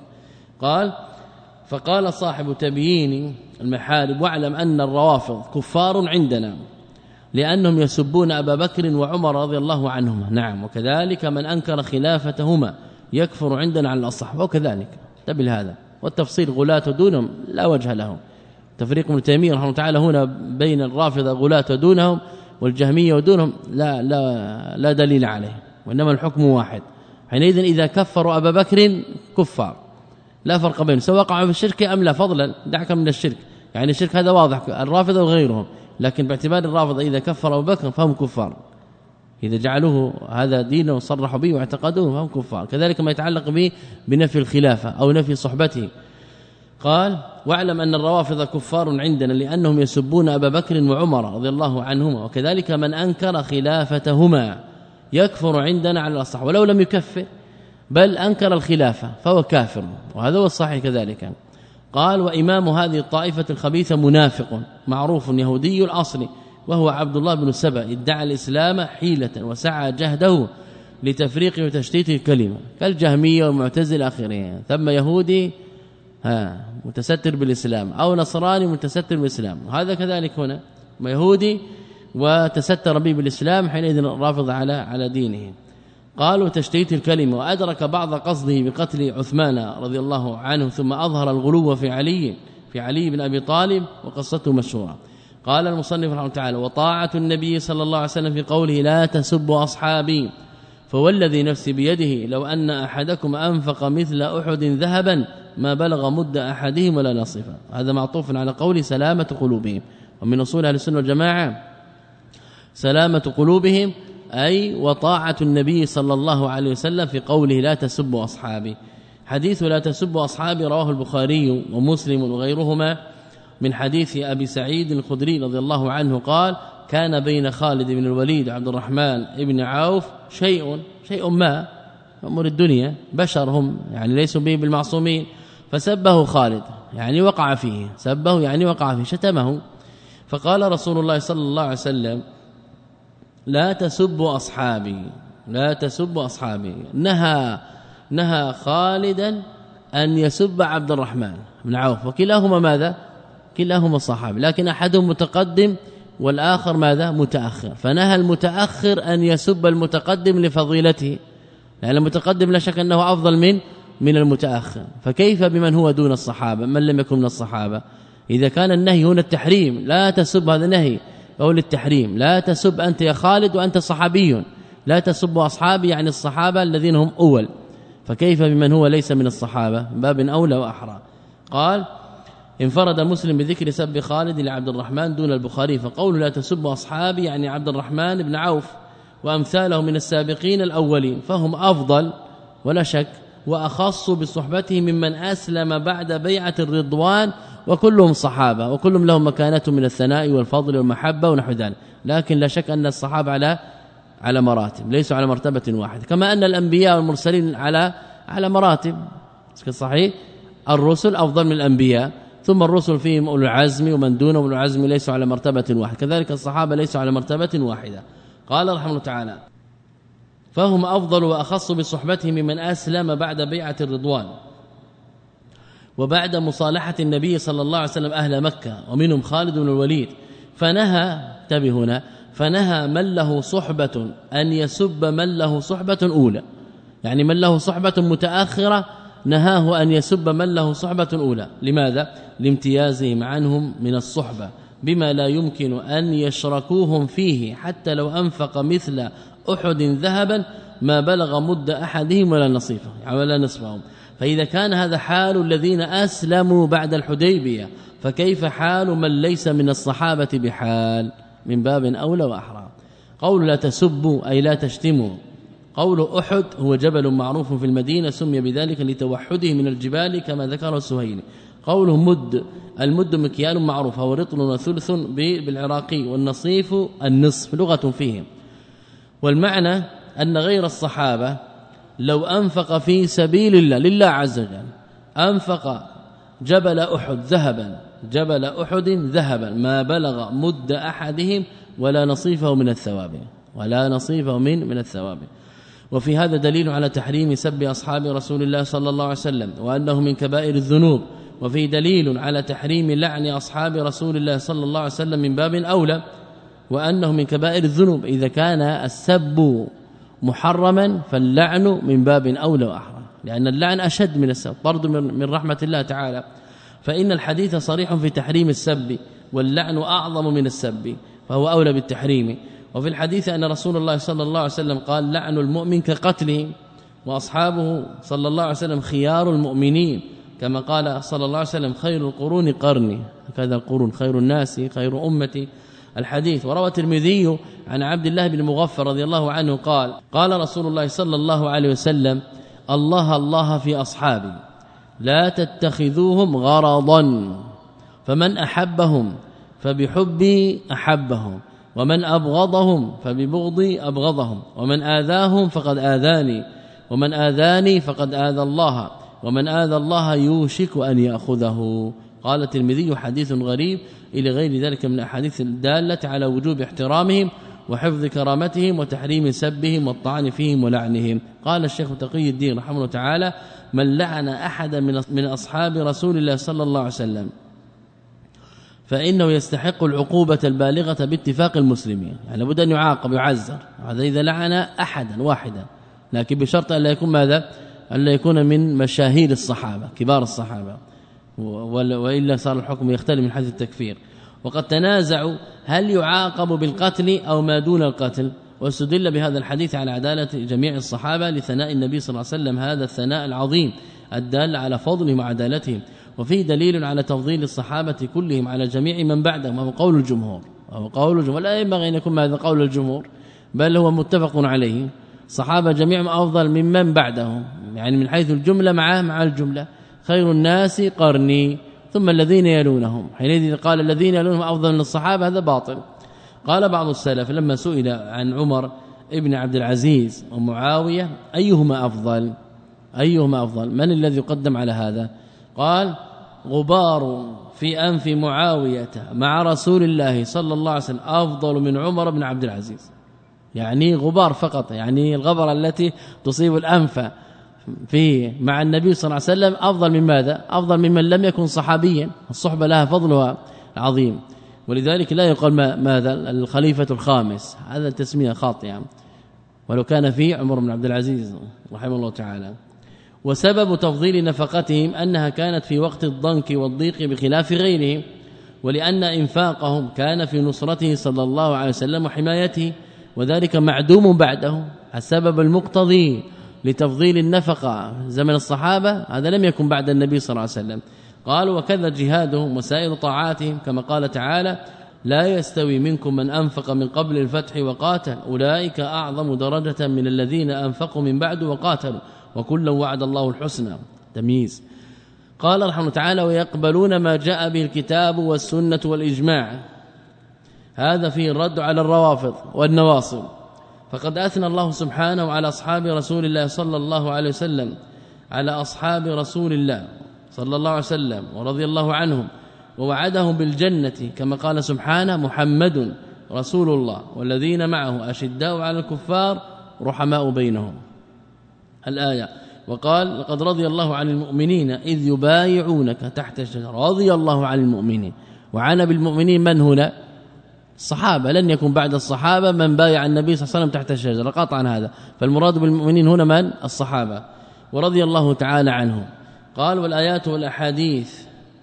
فقال صاحب تبيين المحارب: واعلم أن الروافض كفار عندنا لأنهم يسبون أبا بكر وعمر رضي الله عنهما. نعم، وكذلك من أنكر خلافتهما يكفر عندنا على الأصح. وكذلك تبل هذا، والتفصيل غلاة دونهم لا وجه لهم. تفريق ابن تيمية رحمه الله تعالى هنا بين الرافضة غلاة دونهم والجهمية ودونهم لا دليل عليه، وإنما الحكم واحد. حينئذ إذا كفروا أبا بكر كفار لا فرق بينهم، سواء وقعوا في الشرك أم لا، فضلا دعك من الشرك، يعني الشرك هذا واضح الرافضة وغيرهم، لكن باعتبار الرافضة إذا كفر أبو بكر فهم كفار، إذا جعلوه هذا دينا وصرحوا به واعتقدوه فهم كفار. كذلك ما يتعلق به بنفي الخلافة أو نفي صحبته. قال: واعلم أن الروافض كفار عندنا لأنهم يسبون أبا بكر وعمر رضي الله عنهما، وكذلك من أنكر خلافتهما يكفر عندنا على الأصح ولو لم يكفر، بل أنكر الخلافة فهو كافر، وهذا هو الصحيح كذلك. قال: وإمام هذه الطائفة الخبيثة منافق معروف يهودي الأصل، وهو عبد الله بن سبأ، ادعى الإسلام حيلة وسعى جهده لتفريق وتشتيت الكلمة كالجهمية والمعتزلة آخرين. ثم يهودي متستر بالإسلام أو نصراني متستر بالإسلام، هذا كذلك هنا يهودي وتستر به بالإسلام، حينئذ رافض على دينه. قالوا تشتيت الكلمة، وأدرك بعض قصده بقتل عثمان رضي الله عنه، ثم أظهر الغلو في علي بن أبي طالب، وقصته مشهورة. قال المصنف رحمه الله تعالى: وطاعة النبي صلى الله عليه وسلم في قوله لا تسبوا أصحابي، فوالذي نفسي بيده لو أن أحدكم أنفق مثل أحد ذهبا ما بلغ مد أحدهم ولا نصفه. هذا معطوف على قول سلامة قلوبهم، ومن أصول أهل السنة والجماعة سلامة قلوبهم أي وطاعة النبي صلى الله عليه وسلم في قوله لا تسبوا أصحابي. حديث لا تسبوا أصحابي رواه البخاري ومسلم وغيرهما من حديث أبي سعيد الخدري رضي الله عنه قال: كان بين خالد بن الوليد وعبد الرحمن بن عوف شيء ما أمور الدنيا، بشر هم يعني ليسوا به بالمعصومين، فسبه خالد يعني وقع فيه، سبه يعني وقع فيه، شتمه. فقال رسول الله صلى الله عليه وسلم: لا تسبوا أصحابي، لا تسبوا أصحابي. نهى خالدا أن يسب عبد الرحمن بن عوف، وكلاهما ماذا؟ كلاهما صحابي، لكن أحدهم متقدم والآخر ماذا؟ متأخر. فنهى المتأخر أن يسب المتقدم لفضيلته، لأن المتقدم لا شك أنه أفضل من المتأخر، فكيف بمن هو دون الصحابة من لم يكن من الصحابة؟ إذا كان النهي هنا التحريم، لا تسب، هذا نهي قول التحريم، لا تسب أنت يا خالد وأنت صحابي، لا تسبوا أصحابي يعني الصحابة الذين هم أول، فكيف بمن هو ليس من الصحابة؟ باب أولى وأحرى. قال: انفرد مسلم بذكر سب خالد لعبد الرحمن دون البخاري، فقوله لا تسبوا أصحابي يعني عبد الرحمن بن عوف وأمثاله من السابقين الأولين، فهم أفضل ولا شك، وأخص بصحبته ممن أسلم بعد بيعة الرضوان، وكلهم صحابة وكلهم لهم مكانة من الثناء والفضل والمحبة ونحو ذلك. لكن لا شك أن الصحابة على مراتب، ليسوا على مرتبة واحدة، كما أن الأنبياء والمرسلين على مراتب صحيح. الرسل أفضل من الأنبياء، ثم الرسل فيهم أولو العزم، ومن دونهم أولو العزم ليسوا على مرتبة واحدة، كذلك الصحابة ليسوا على مرتبة واحدة. قال رحمه الله تعالى: فهم أفضل وأخص بصحبتهم ممن أسلم بعد بيعة الرضوان وبعد مصالحة النبي صلى الله عليه وسلم أهل مكة، ومنهم خالد بن الوليد. فنهى من له صحبة أن يسب من له صحبة أولى، يعني من له صحبة متأخرة نهاه أن يسب من له صحبة أولى. لماذا؟ لامتيازهم عنهم من الصحبة بما لا يمكن أن يشركوهم فيه، حتى لو أنفق مثل أحد ذهبا ما بلغ مد أحدهم ولا نصفهم. فإذا كان هذا حال الذين أسلموا بعد الحديبية، فكيف حال من ليس من الصحابة بحال؟ من باب أولى وأحرى. قول لا تسبوا أي لا تشتموا. قول أحد هو جبل معروف في المدينة سمي بذلك لتوحده من الجبال كما ذكره السهيلي. قوله مد، المد مكيال معروف، هو رطل وثلث بالعراقي، والنصيف النصف لغة فيهم. والمعنى أن غير الصحابة لو أنفق في سبيل الله لله عز وجل، أنفق جبل أحد ذهبا ما بلغ مد أحدهم ولا نصيفه من الثواب. وفي هذا دليل على تحريم سب أصحاب رسول الله صلى الله عليه وسلم وأنه من كبائر الذنوب، وفي دليل على تحريم لعن أصحاب رسول الله صلى الله عليه وسلم من باب أولى وأنه من كبائر الذنوب. إذا كان السب محرما فاللعن من باب أولى وأحرى، لأن اللعن أشد من السب، طرد من رحمة الله تعالى. فإن الحديث صريح في تحريم السب، واللعن أعظم من السب فهو أولى بالتحريم. وفي الحديث أن رسول الله صلى الله عليه وسلم قال: لعن المؤمن كقتله، وأصحابه صلى الله عليه وسلم خيار المؤمنين، كما قال صلى الله عليه وسلم: خير القرون قرني، هكذا القرون خير الناس خير أمتي. الحديث. وروى الترمذي عن عبد الله بن مغفر رضي الله عنه قال: قال رسول الله صلى الله عليه وسلم: الله الله في أصحابي لا تتخذوهم غرضا، فمن أحبهم فبحبي أحبهم، ومن أبغضهم فببغضي أبغضهم، ومن آذاهم فقد آذاني، ومن آذاني فقد آذى الله، ومن آذى الله يوشك أن يأخذه. قال الترمذي: حديث غريب، إلى غير ذلك من الأحاديث الدالة على وجوب احترامهم وحفظ كرامتهم وتحريم سبهم والطعن فيهم ولعنهم. قال الشيخ تقي الدين رحمه الله تعالى: من لعن أحدا من أصحاب رسول الله صلى الله عليه وسلم فإنه يستحق العقوبة البالغة باتفاق المسلمين، يعني لابد أن يعاقب ويعزر، هذا إذا لعن أحدا واحدا، لكن بشرط أن لا يكون ماذا؟ أن لا يكون من مشاهير الصحابة كبار الصحابة، وإلا صار الحكم يختلف من حيث التكفير. وقد تنازعوا هل يعاقب بالقتل أو ما دون القتل، واستدل بهذا الحديث على عدالة جميع الصحابة لثناء النبي صلى الله عليه وسلم هذا الثناء العظيم الدال على فضلهم وعدالتهم. وفيه دليل على تفضيل الصحابة كلهم على جميع من بعدهم، وهو قول الجمهور، لا ينبغي أن يكون هذا قول الجمهور، بل هو متفق عليه. الصحابة جميعهم أفضل ممن بعدهم، يعني من حيث الجملة مع الجملة. خير الناس قرني ثم الذين يلونهم، حينئذ قال الذين يلونهم أفضل من الصحابة، هذا باطل. قال بعض السلف لما سئل عن عمر ابن عبد العزيز ومعاوية أيهما أفضل، من الذي يقدم على هذا؟ قال: غبار في أنف معاوية مع رسول الله صلى الله عليه وسلم أفضل من عمر بن عبد العزيز، يعني غبار فقط، يعني الغبرة التي تصيب الأنف في مع النبي صلى الله عليه وسلم أفضل من ماذا؟ أفضل ممن لم يكن صحابيا، الصحبة لها فضلها عظيم. ولذلك لا يقال ماذا الخليفة الخامس، هذا التسمية خاطئة، ولو كان فيه عمر بن عبد العزيز رحمه الله تعالى. وسبب تفضيل نفقتهم أنها كانت في وقت الضنك والضيق بخلاف غيرهم، ولأن إنفاقهم كان في نصرته صلى الله عليه وسلم وحمايته، وذلك معدوم بعده. السبب المقتضي لتفضيل النفقة زمن الصحابة هذا لم يكن بعد النبي صلى الله عليه وسلم. قالوا: وكذا جهادهم وسائر طاعاتهم، كما قال تعالى: لا يستوي منكم من أنفق من قبل الفتح وقاتل أولئك أعظم درجة من الذين أنفقوا من بعد وقاتلوا وكلا وعد الله الحسنى. تمييز. قال رحمه تعالى: ويقبلون ما جاء به الكتاب والسنة والإجماع، هذا فيه الرد على الروافض والنواصب. فقد أثنى الله سبحانه على أصحاب رسول الله صلى الله عليه وسلم، على أصحاب رسول الله صلى الله عليه وسلم ورضي الله عنهم، ووعدهم بالجنة كما قال سبحانه: محمد رسول الله والذين معه أشداء على الكفار رحماء بينهم. الآية. وقال: لقد رضي الله عن المؤمنين إذ يبايعونك تحت الشجرة، رضي الله عن المؤمنين. وعن بالمؤمنين من هنا؟ الصحابة، لن يكون بعد الصحابة من بايع النبي صلى الله عليه وسلم تحت الشجرة قطعا هذا، فالمراد بالمؤمنين هنا من؟ الصحابة، ورضي الله تعالى عنهم. قال: والآيات والأحاديث.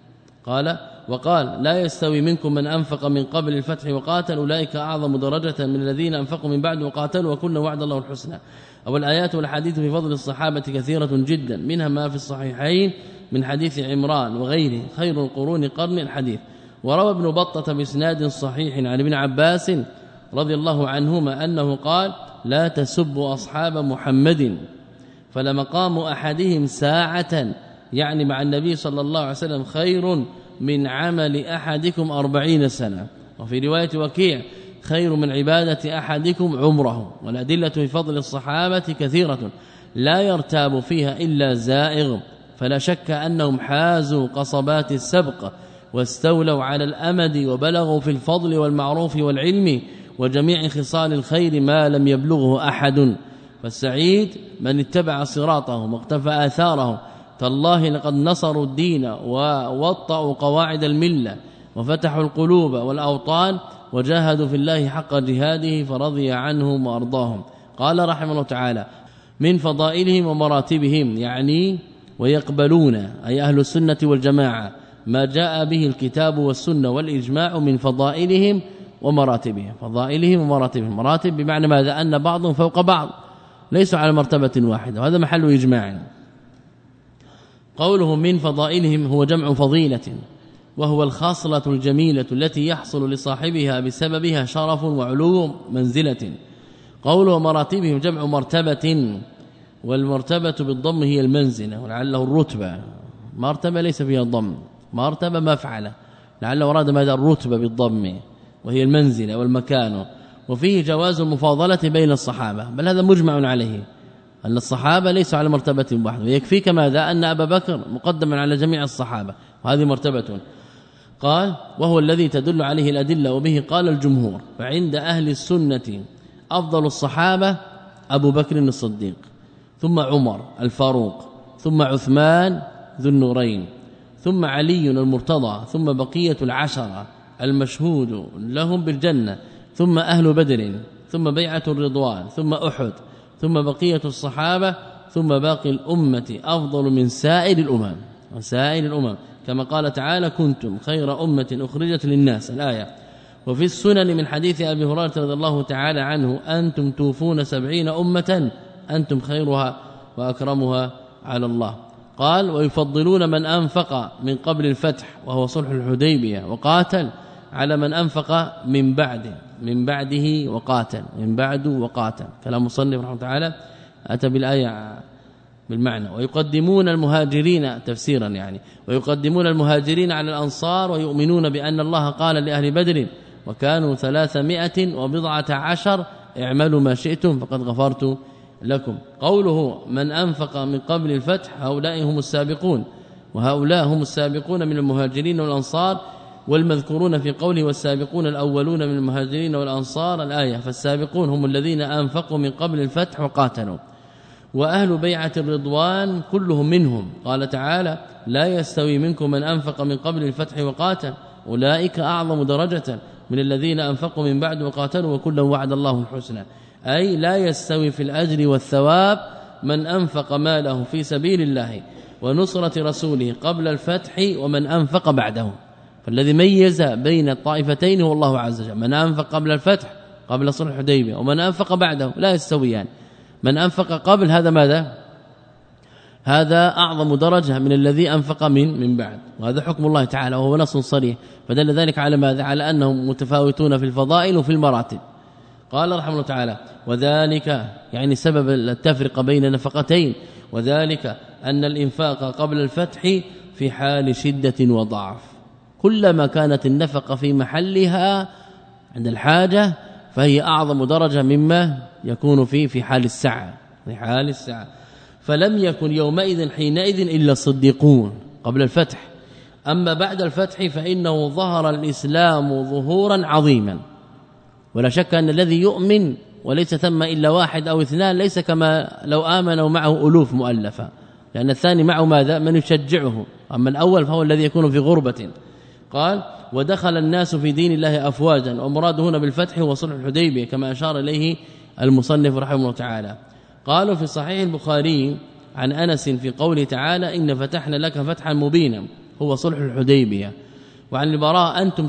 وقال: لا يستوي منكم من أنفق من قبل الفتح وقاتل أولئك أعظم درجة من الذين أنفقوا من بعد وقاتلوا وكلا وعد الله الحسنى. أو الآيات والحديث في فضل الصحابة كثيرة جدا، منها ما في الصحيحين من حديث عمران وغيره: خير القرون قرن الحديث. وروى ابن بطة بإسناد صحيح عن ابن عباس رضي الله عنهما أنه قال: لا تسبوا أصحاب محمد فلمقام أحدهم ساعة، يعني مع النبي صلى الله عليه وسلم، خير من عمل أحدكم 40 سنة. وفي رواية وكيع: خير من عبادة أحدكم عمره. والأدلة في فضل الصحابة كثيرة لا يرتاب فيها إلا زائغ، فلا شك أنهم حازوا قصبات السبق واستولوا على الأمد وبلغوا في الفضل والمعروف والعلم وجميع خصال الخير ما لم يبلغه أحد. فالسعيد من اتبع صراطهم واقتفى آثارهم. تالله لقد نصروا الدين ووطئوا قواعد الملة وفتحوا القلوب والأوطان وجاهدوا في الله حق جهاده فرضي عنهم وأرضاهم. قال رحمه الله تعالى: من فضائلهم ومراتبهم، يعني ويقبلون أي أهل السنة والجماعة ما جاء به الكتاب والسنة والإجماع من فضائلهم ومراتبهم. فضائلهم ومراتبهم، مراتب بمعنى ماذا؟ أن بعضهم فوق بعض ليسوا على مرتبة واحدة، وهذا محل إجماع. قوله من فضائلهم هو جمع فضيلة، وهو الخاصلة الجميلة التي يحصل لصاحبها بسببها شرف وعلو منزلة. قوله مراتبهم جمع مرتبة، والمرتبة بالضم هي المنزلة ولعله الرتبة. مرتبة ليس فيها الضم، مرتبة مفعلة، لعله أراد ماذا؟ الرتبة بالضم وهي المنزلة والمكان. وفيه جواز المفاضلة بين الصحابة، بل هذا مجمع عليه أن الصحابة ليسوا على مرتبة واحدة، ويكفيك ماذا؟ أن أبا بكر مقدم على جميع الصحابة، وهذه مرتبة. قال: وهو الذي تدل عليه الأدلة وبه قال الجمهور. فعند أهل السنة أفضل الصحابة أبو بكر الصديق، ثم عمر الفاروق، ثم عثمان ذو النورين، ثم علي المرتضى، ثم بقية العشرة المشهود لهم بالجنة، ثم أهل بدر، ثم بيعة الرضوان، ثم أحد، ثم بقية الصحابة، ثم باقي الأمة أفضل من سائر الأمم. وسائر الأمم كما قال تعالى: كنتم خير أمة أخرجت للناس، الآية. وفي السنن من حديث أبي هريرة رضي الله تعالى عنه: أنتم توفون 70 أمة أنتم خيرها وأكرمها على الله. قال: ويفضلون من أنفق من قبل الفتح وهو صلح الحديبية وقاتل على من أنفق من بعده وقاتل، من بعده وقاتل. كلام مصنف رحمه الله تعالى أتى بالآية بالمعنى. ويقدمون المهاجرين تفسيرا، يعني ويقدمون المهاجرين على الأنصار، ويؤمنون بأن الله قال لأهل بدر وكانوا 319 اعملوا ما شئتم فقد غفرت لكم. قوله من أنفق من قبل الفتح هؤلاء هم السابقون، وهؤلاء هم السابقون من المهاجرين والأنصار، والمذكورون في قوله والسابقون الأولون من المهاجرين والأنصار، الآية. فالسابقون هم الذين أنفقوا من قبل الفتح وقاتلوا. وأهل بيعة الرضوان كلهم منهم، قال تعالى: لا يستوي منكم من أنفق من قبل الفتح وقاتل أولئك أعظم درجة من الذين أنفقوا من بعد وقاتلوا وكلا وعد الله الحسنى. أي لا يستوي في الأجر والثواب من أنفق ماله في سبيل الله ونصرة رسوله قبل الفتح ومن أنفق بعده. فالذي ميز بين الطائفتين هو الله عز وجل، من أنفق قبل الفتح قبل صلح الحديبية ومن أنفق بعده لا يستويان. من أنفق قبل هذا ماذا؟ هذا أعظم درجة من الذي أنفق من بعد، وهذا حكم الله تعالى وهو نص صريح. فدل ذلك على ماذا؟ على أنهم متفاوتون في الفضائل وفي المراتب. قال رحمه الله تعالى: وذلك يعني سبب التفرقة بين نفقتين، وذلك أن الإنفاق قبل الفتح في حال شدة وضعف، كلما كانت النفقة في محلها عند الحاجة فهي أعظم درجة مما يكون في حال السعة، في حال السعة. فلم يكن يومئذ حينئذ إلا الصديقون قبل الفتح. أما بعد الفتح فإنه ظهر الإسلام ظهورا عظيما، ولا شك أن الذي يؤمن وليس ثم إلا واحد أو اثنان ليس كما لو آمنوا معه ألوف مؤلفة، لأن الثاني معه ماذا؟ من يشجعه. أما الأول فهو الذي يكون في غربة. قال: ودخل الناس في دين الله أفواجا، ومراد هنا بالفتح هو صلح الحديبية كما أشار إليه المصنف رحمه الله تعالى. قالوا في صحيح البخاري عن أنس في قوله تعالى: إن فتحنا لك فتحا مبينا هو صلح الحديبية. وعن البراء: أنتم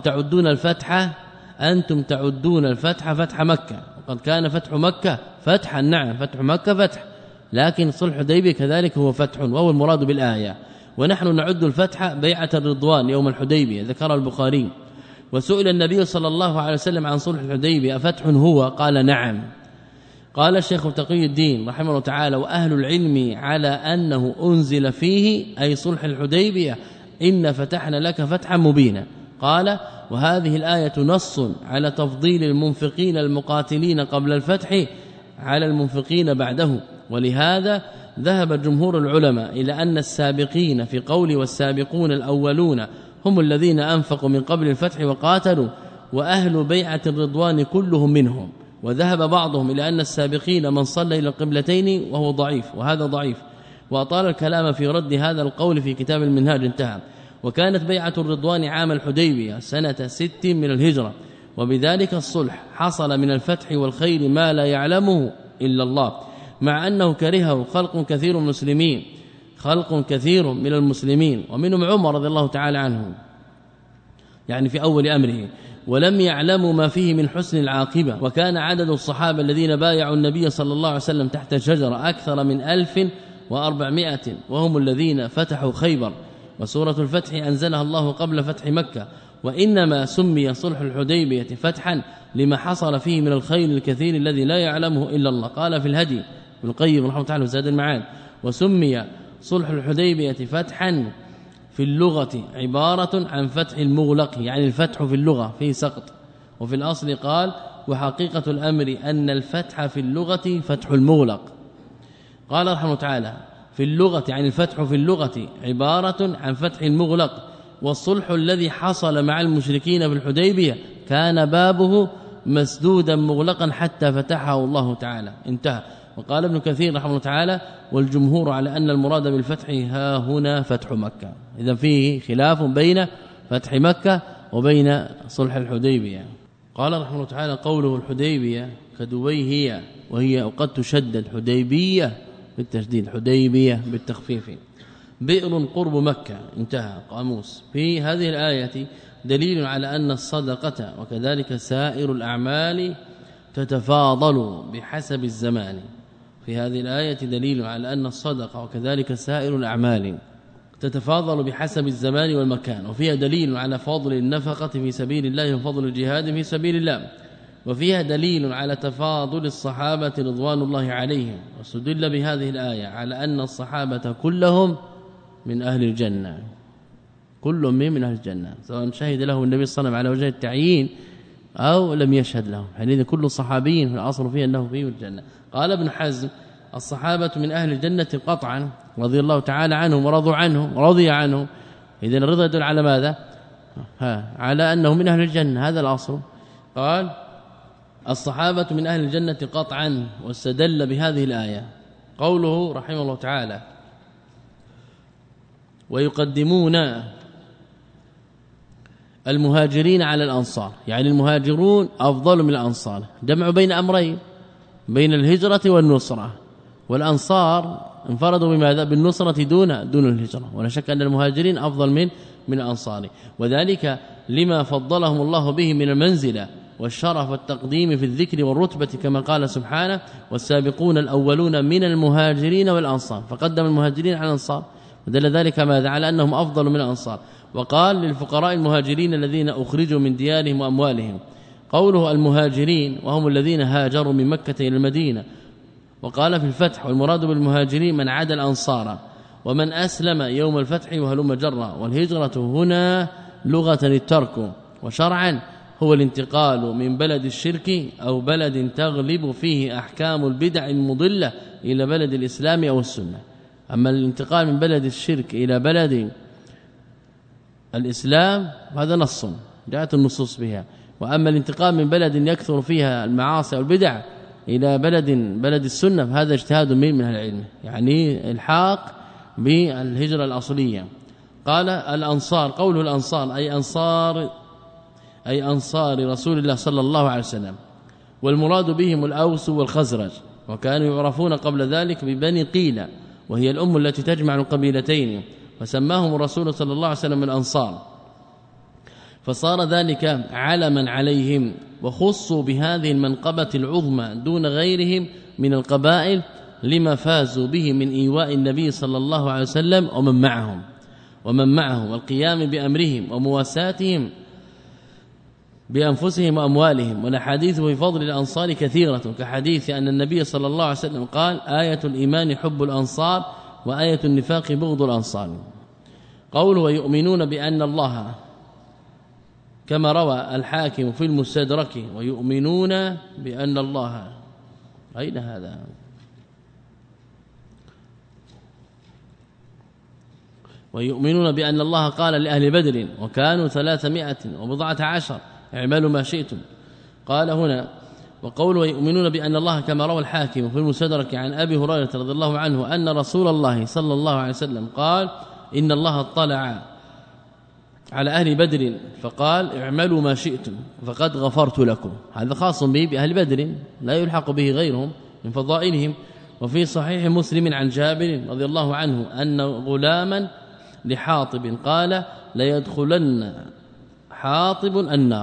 تعدون الفتح فتح مكة، وقد كان فتح مكة فتحا، نعم فتح مكة فتح، لكن صلح الحديبية كذلك هو فتح وهو المراد بالآية. ونحن نعد الفتح بيعة الرضوان يوم الحديبية، ذكر البخاري. وسئل النبي صلى الله عليه وسلم عن صلح الحديبية أفتح هو؟ قال: نعم. قال الشيخ تقي الدين رحمه الله تعالى: وأهل العلم على أنه أنزل فيه أي صلح الحديبية إن فتحنا لك فتحا مبينا. قال: وهذه الآية نص على تفضيل المنفقين المقاتلين قبل الفتح على المنفقين بعده. ولهذا ذهب جمهور العلماء إلى أن السابقين في قول والسابقون الأولون هم الذين أنفقوا من قبل الفتح وقاتلوا، وأهل بيعة الرضوان كلهم منهم. وذهب بعضهم إلى أن السابقين من صلى إلى القبلتين وهو ضعيف، وهذا ضعيف، وأطال الكلام في رد هذا القول في كتاب المنهاج انتهى. وكانت بيعة الرضوان عام الحديبية سنة 6 من الهجرة، وبذلك الصلح حصل من الفتح والخير ما لا يعلمه إلا الله، مع أنه كرهه خلق كثير من المسلمين ومنهم عمر رضي الله تعالى عنه يعني في أول أمره، ولم يعلموا ما فيه من حسن العاقبة. وكان عدد الصحابة الذين بايعوا النبي صلى الله عليه وسلم تحت الشجرة أكثر من 1400، وهم الذين فتحوا خيبر، وسورة الفتح أنزلها الله قبل فتح مكة. وإنما سمي صلح الحديبية فتحا لما حصل فيه من الخير الكثير الذي لا يعلمه إلا الله. قال في الهدي ابن القيم رحمه الله تعالى وزاد المعاد: وسمي صلح الحديبية فتحا في اللغة عبارة عن فتح المغلق، يعني الفتح في اللغة فيه سقط، وفي الأصل قال: وحقيقة الأمر أن الفتح في اللغة فتح المغلق. قال رحمه الله تعالى: في اللغة يعني الفتح في اللغة عبارة عن فتح المغلق، والصلح الذي حصل مع المشركين في الحديبية كان بابه مسدودا مغلقا حتى فتحه الله تعالى. انتهى. وقال ابن كثير رحمه الله تعالى: والجمهور على أن المراد بالفتح ها هنا فتح مكة. إذا فيه خلاف بين فتح مكة وبين صلح الحديبية. قال رحمه الله تعالى: قوله الحديبية كدويهية، وهي وقد تشدد حديبية بالتشديد، حديبية بالتخفيف، بئر قرب مكة. انتهى. قاموس. في هذه الآية دليل على أن الصدقة وكذلك سائر الأعمال تتفاضل بحسب الزمان. في هذه الآية دليل على أن الصدقة وكذلك سائر الأعمال تتفاضل بحسب الزمان والمكان، وفيها دليل على فضل النفقة في سبيل الله وفضل الجهاد في سبيل الله، وفيها دليل على تفاضل الصحابة رضوان الله عليهم. واستدل بهذه الآية على أن الصحابة كلهم من أهل الجنة، كل من أهل الجنة، سواء شهد له النبي صلى الله عليه وسلم على وجه التعيين أو لم يشهد له، حينئذ كل الصحابيين في الأصل فيه أنه فيه الجنة. قال ابن حزم: الصحابة من أهل الجنة قطعا رضي الله تعالى عنهم ورضوا عنه ورضي عنه. إذن الرضا يدل على ماذا؟ على أنه من أهل الجنة، هذا الأصل. قال: الصحابة من أهل الجنة قطعا، واستدل بهذه الآية قوله رحمه الله تعالى: ويقدمون المهاجرين على الأنصار، يعني المهاجرون أفضل من الأنصار، جمع بين أمرين، بين الهجرة والنصرة. والأنصار انفردوا بماذا؟ بالنصرة دون الهجرة، ولا شك أن المهاجرين أفضل من الأنصار، وذلك لما فضلهم الله به من المنزلة والشرف والتقديم في الذكر والرتبة، كما قال سبحانه: والسابقون الأولون من المهاجرين والأنصار، فقدم المهاجرين على الأنصار، ودل ذلك ماذا؟ على أنهم أفضل من الأنصار. وقال: للفقراء المهاجرين الذين أخرجوا من ديارهم وأموالهم. قوله المهاجرين وهم الذين هاجروا من مكة إلى المدينة. وقال في الفتح: والمراد بالمهاجرين من عدا الأنصار ومن أسلم يوم الفتح وهلم جرا. والهجرة هنا لغة الترك، وشرعا هو الانتقال من بلد الشرك أو بلد تغلب فيه أحكام البدع المضلة إلى بلد الإسلام أو السنة. أما الانتقال من بلد الشرك إلى بلد الإسلام هذا نص جاءت النصوص بها، وأما الانتقال من بلد يكثر فيها المعاصي والبدع إلى بلد السنة فهذا اجتهاد من أهل العلم، يعني الحاق بالهجرة الأصلية. قال: الأنصار، قوله الأنصار أي أنصار رسول الله صلى الله عليه وسلم، والمراد بهم الأوس والخزرج، وكانوا يعرفون قبل ذلك ببني قيلة، وهي الأم التي تجمع القبيلتين، فسماهم الرسول صلى الله عليه وسلم الأنصار، فصار ذلك علما عليهم، وخصوا بهذه المنقبة العظمى دون غيرهم من القبائل لما فازوا به من إيواء النبي صلى الله عليه وسلم ومن معهم والقيام بأمرهم ومواساتهم بأنفسهم وأموالهم. والأحاديث في فضل الأنصار كثيرة، كحديث أن النبي صلى الله عليه وسلم قال: آية الإيمان حب الأنصار وآية النفاق بغض الأنصار. قوله: ويؤمنون بأن الله كما روى الحاكم في المستدرك ويؤمنون بأن الله. أين هذا؟ ويؤمنون بأن الله قال لأهل بدر وكانوا 310 اعملوا ما شئتم. قال هنا وقول ويؤمنون بأن الله كما روى الحاكم في المستدرك عن أبي هريرة رضي الله عنه أن رسول الله صلى الله عليه وسلم قال إن الله اطلع على أهل بدر فقال اعملوا ما شئتم فقد غفرت لكم. هذا خاص به بأهل بدر لا يلحق به غيرهم من فضائلهم. وفي صحيح مسلم عن جابر رضي الله عنه أن غلاما لحاطب قال لا يدخلن حاطب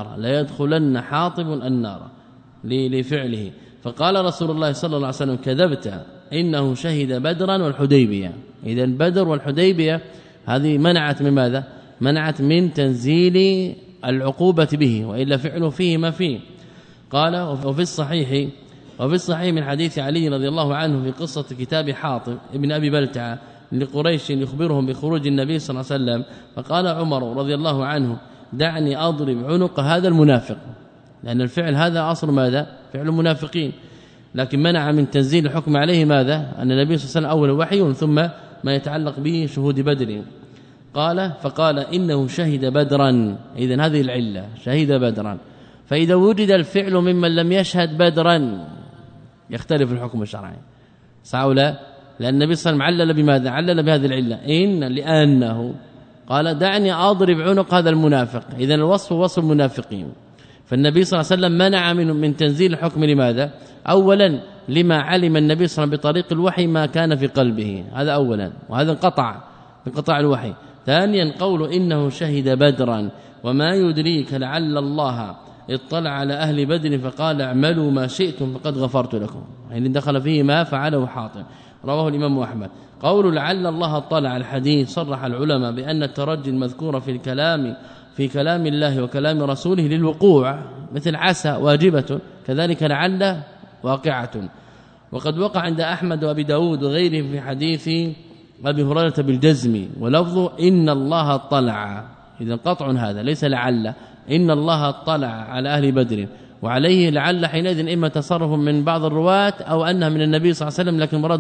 النار لفعله. فقال رسول الله صلى الله عليه وسلم كذبت إنه شهد بدرا والحديبية. إذن بدر والحديبية هذه منعت من ماذا؟ منعت من تنزيل العقوبة به، وإلا فعله فيه ما فيه. قال وفي الصحيح من حديث علي رضي الله عنه في قصة كتاب حاطب ابن أبي بلتعة لقريش يخبرهم بخروج النبي صلى الله عليه وسلم. فقال عمر رضي الله عنه دعني أضرب عنق هذا المنافق، لأن الفعل هذا أصل ماذا؟ فعل المنافقين، لكن منع من تنزيل الحكم عليه ماذا؟ أن النبي صلى الله عليه وسلم أول وحي ثم ما يتعلق به شهود بدر. قال فقال إنه شهد بدرا. إذن هذه العلة شهد بدرا. فإذا وجد الفعل ممن لم يشهد بدرا يختلف الحكم الشرعي صح ولا؟ لأن النبي صلى الله عليه وسلم علل بماذا؟ علل بهذه العلة لأنه قال دعني أضرب عنق هذا المنافق. إذن الوصف وصف المنافقين. فالنبي صلى الله عليه وسلم منع من تنزيل الحكم لماذا؟ أولا لما علم النبي صلى الله عليه وسلم بطريق الوحي ما كان في قلبه، هذا أولا، وهذا انقطع الوحي. ثانيا قول إنه شهد بدرا وما يدريك لعل الله اطلع على أهل بدر فقال اعملوا ما شئتم فقد غفرت لكم، يعني دخل فيه ما فعله حاطب. رواه الإمام أحمد. قول لعل الله اطلع الحديث صرح العلماء بأن الترجي المذكور في كلام الله وكلام رسوله للوقوع، مثل عسى واجبة، كذلك لعل واقعة. وقد وقع عند أحمد وأبي داود وغيرهم في حديث أبي هريرة بالجزم ولفظه إن الله اطلع. إذا قطع هذا ليس لعل، إن الله اطلع على أهل بدر، وعليه لعل حينئذ إما تصرف من بعض الرواة أو أنها من النبي صلى الله عليه وسلم، لكن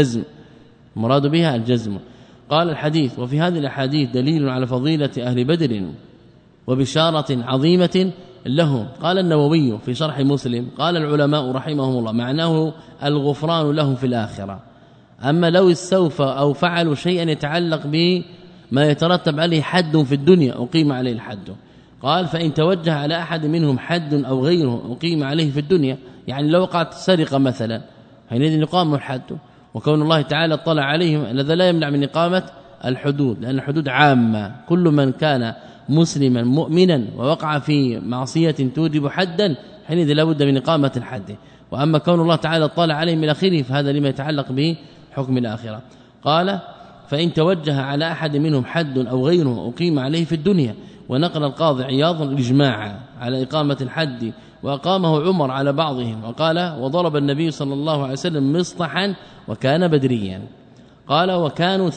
مراد بها الجزم. قال الحديث وفي هذه الأحاديث دليل على فضيلة أهل بدر وبشارة عظيمة لهم. قال النووي في شرح مسلم قال العلماء رحمهم الله معناه الغفران لهم في الآخرة. أما لو استوفى أو فعلوا شيئا يتعلق بما يترتب عليه حد في الدنيا أقيم عليه الحد. قال فإن توجه على أحد منهم حد أو غيره أقيم عليه في الدنيا، يعني لو وقعت سرقة مثلا حينئذ يقام الحد، وكون الله تعالى اطلع عليهم هذا لا يمنع من إقامة الحدود، لأن الحدود عامة، كل من كان مسلما مؤمنا ووقع في معصية توجب حدا حينئذ لا بد من إقامة الحد. وأما كون الله تعالى اطلع عليهم إلى آخره فهذا لما يتعلق به حكم الآخرة. قال فإن توجه على أحد منهم حد أو غيره أقيم عليه في الدنيا. ونقل القاضي عياض الإجماع على إقامة الحد، وأقامه عمر على بعضهم، وقال وضرب النبي صلى الله عليه وسلم مصطحا وكان بدريا. قال وكانوا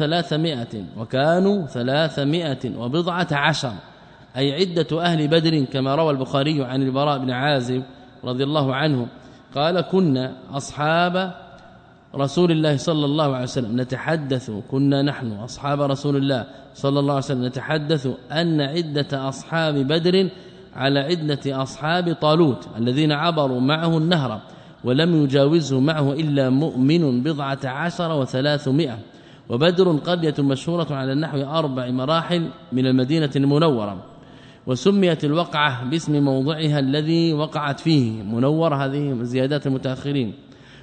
310 أي عدة أهل بدر كما روى البخاري عن البراء بن عازب رضي الله عنه قال كنا أصحاب رسول الله صلى الله عليه وسلم نتحدث، كنا نحن أصحاب رسول الله صلى الله عليه وسلم نتحدث أن عدة أصحاب بدر على عدة أصحاب طالوت الذين عبروا معه النهر ولم يجاوزه معه إلا مؤمن 19 و300. وبدر قرية مشهورة على النحو 4 مراحل من المدينة المنورة، وسميت الوقعة باسم موضعها الذي وقعت فيه، منور هذه زيادات المتأخرين.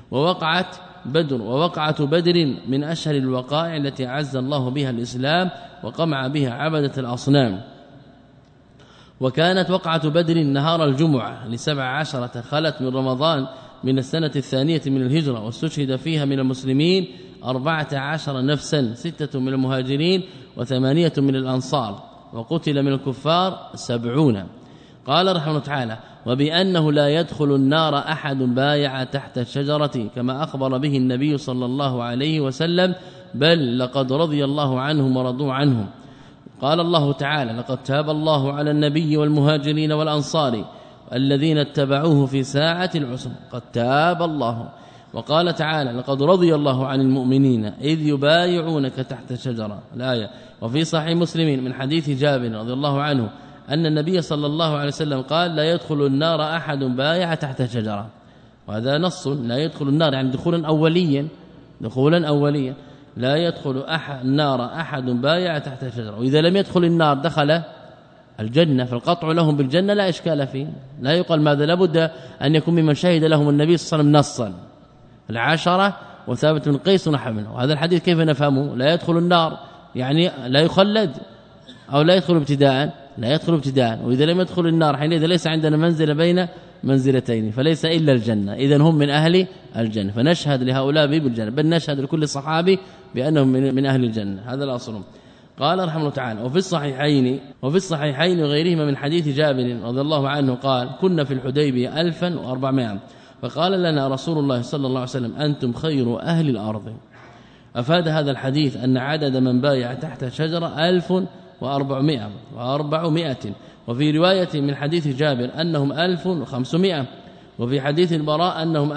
ووقعة بدر من أشهر الوقائع التي أعز الله بها الإسلام وقمع بها عبدة الأصنام. وكانت وقعة بدر نهار الجمعة ل17 خلت من رمضان من السنة 2 من الهجرة، واستشهد فيها من المسلمين 14 نفسا، 6 من المهاجرين و8 من الأنصار، وقتل من الكفار 70. قال رحمه الله تعالى وبأنه لا يدخل النار أحد بايع تحت الشجرة كما أخبر به النبي صلى الله عليه وسلم، بل لقد رضي الله عنهم ورضوا عنهم. قال الله تعالى لقد تاب الله على النبي والمهاجرين والأنصار الذين اتبعوه في ساعة العسر قد تاب الله. وقال تعالى لقد رضي الله عن المؤمنين إذ يبايعونك تحت شجرة الآية. وفي صحيح مسلم من حديث جابر رضي الله عنه أن النبي صلى الله عليه وسلم قال لا يدخل النار أحد بايع تحت شجرة، وهذا نص لا يدخل النار يعني دخولا أوليا لا يدخل النار أحد بايع تحت شجرة. وإذا لم يدخل النار دخل الجنة، فالقطع لهم بالجنة لا إشكال فيه، لا يقال ماذا لابد أن يكون ممن شهد لهم النبي صلى الله عليه وسلم نصا العشرة وثابت بن قيس ونحو منه. وهذا الحديث كيف نفهمه؟ لا يدخل النار يعني لا يخلد أو لا يدخل ابتداء، لا يدخل ابتداء. وإذا لم يدخل النار حينئذ ليس عندنا منزل بين منزلتين، فليس إلا الجنة، إذن هم من أهل الجنة، فنشهد لهؤلاء بالجنة، بل نشهد لكل صحابي بأنهم من أهل الجنة. هذا الأصل. قال رحمه الله تعالى وفي الصحيحين وغيرهما من حديث جابر رضي الله عنه قال كنا في الحديبية 1400 فقال لنا رسول الله صلى الله عليه وسلم أنتم خير أهل الأرض. أفاد هذا الحديث أن عدد من بايع تحت شجرة 1400 وفي رواية من حديث جابر أنهم 1500 وفي حديث البراء أنهم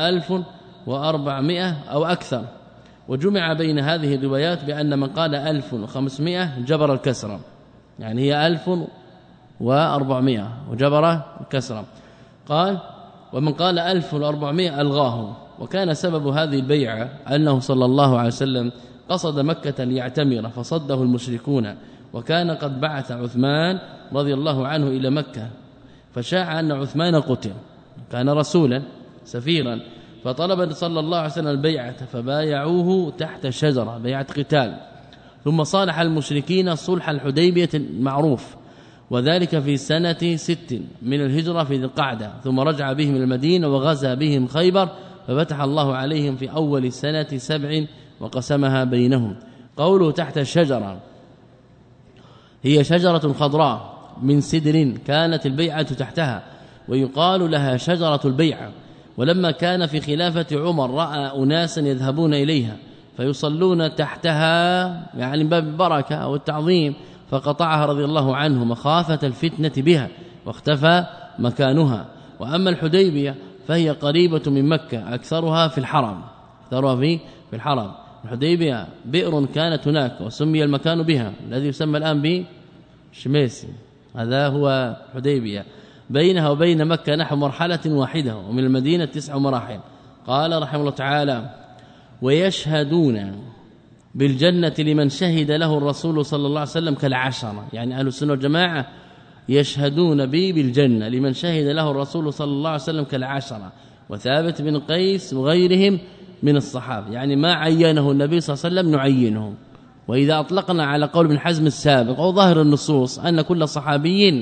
1400 أو أكثر. وجمع بين هذه الروايات بأن من قال 1500 جبر الكسرة، يعني هي 1400 وجبر الكسرة. قال ومن قال 1400 ألغاه. وكان سبب هذه البيعة أنه صلى الله عليه وسلم قصد مكة ليعتمر فصده المشركون، وكان قد بعث عثمان رضي الله عنه إلى مكة، فشاع أن عثمان قتل، كان رسولا سفيرا، فطلب صلى الله عليه وسلم البيعة فبايعوه تحت شجرة بيعة قتال. ثم صالح المشركين صلح الحديبية المعروف، وذلك في سنة 6 من الهجرة في ذي القعدة، ثم رجع بهم إلى المدينة وغزا بهم خيبر، ففتح الله عليهم في أول سنة 7 وقسمها بينهم. قوله تحت الشجرة هي شجرة خضراء من سدر كانت البيعة تحتها، ويقال لها شجرة البيعة. ولما كان في خلافة عمر رأى أناسا يذهبون إليها فيصلون تحتها يعني باب البركة أو التعظيم، فقطعها رضي الله عنه مخافة الفتنة بها واختفى مكانها. وأما الحديبية فهي قريبة من مكة، أكثرها في الحرم، الحديبية بئر كانت هناك وسمي المكان بها الذي يسمى الآن بشميسي، هذا هو حديبية. بينها وبين مكة نحو مرحلة واحدة، ومن المدينة 9 مراحل. قال رحمه الله تعالى ويشهدون بالجنة لمن شهد له الرسول صلى الله عليه وسلم كالعشرة، يعني أهل السنة والجماعة يشهدون به بالجنة لمن شهد له الرسول صلى الله عليه وسلم كالعشرة، وثابت بن قيس وغيرهم من الصحابة، يعني ما عينه النبي صلى الله عليه وسلم نعينهم. وإذا أطلقنا على قول ابن حزم السابق أو ظاهر النصوص أن كل صحابي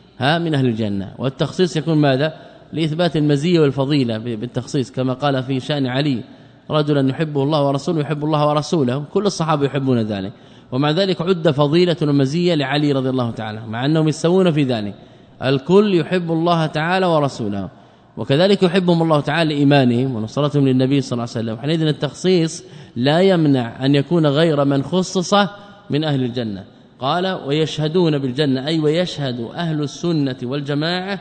من أهل الجنة، والتخصيص يكون ماذا؟ لإثبات المزية والفضيلة بالتخصيص، كما قال في شأن علي رجلا يحبه الله ورسوله يحب الله ورسوله، كل الصحابة يحبون ذلك، ومع ذلك عد فضيلة ومزية لعلي رضي الله تعالى، مع أنهم يستوون في ذلك، الكل يحب الله تعالى ورسوله، وكذلك يحبهم الله تعالى لإيمانهم ونصرتهم للنبي صلى الله عليه وسلم. حينئذ التخصيص لا يمنع أن يكون غير من خصص من أهل الجنة. قال ويشهدون بالجنة أي ويشهد أهل السنة والجماعة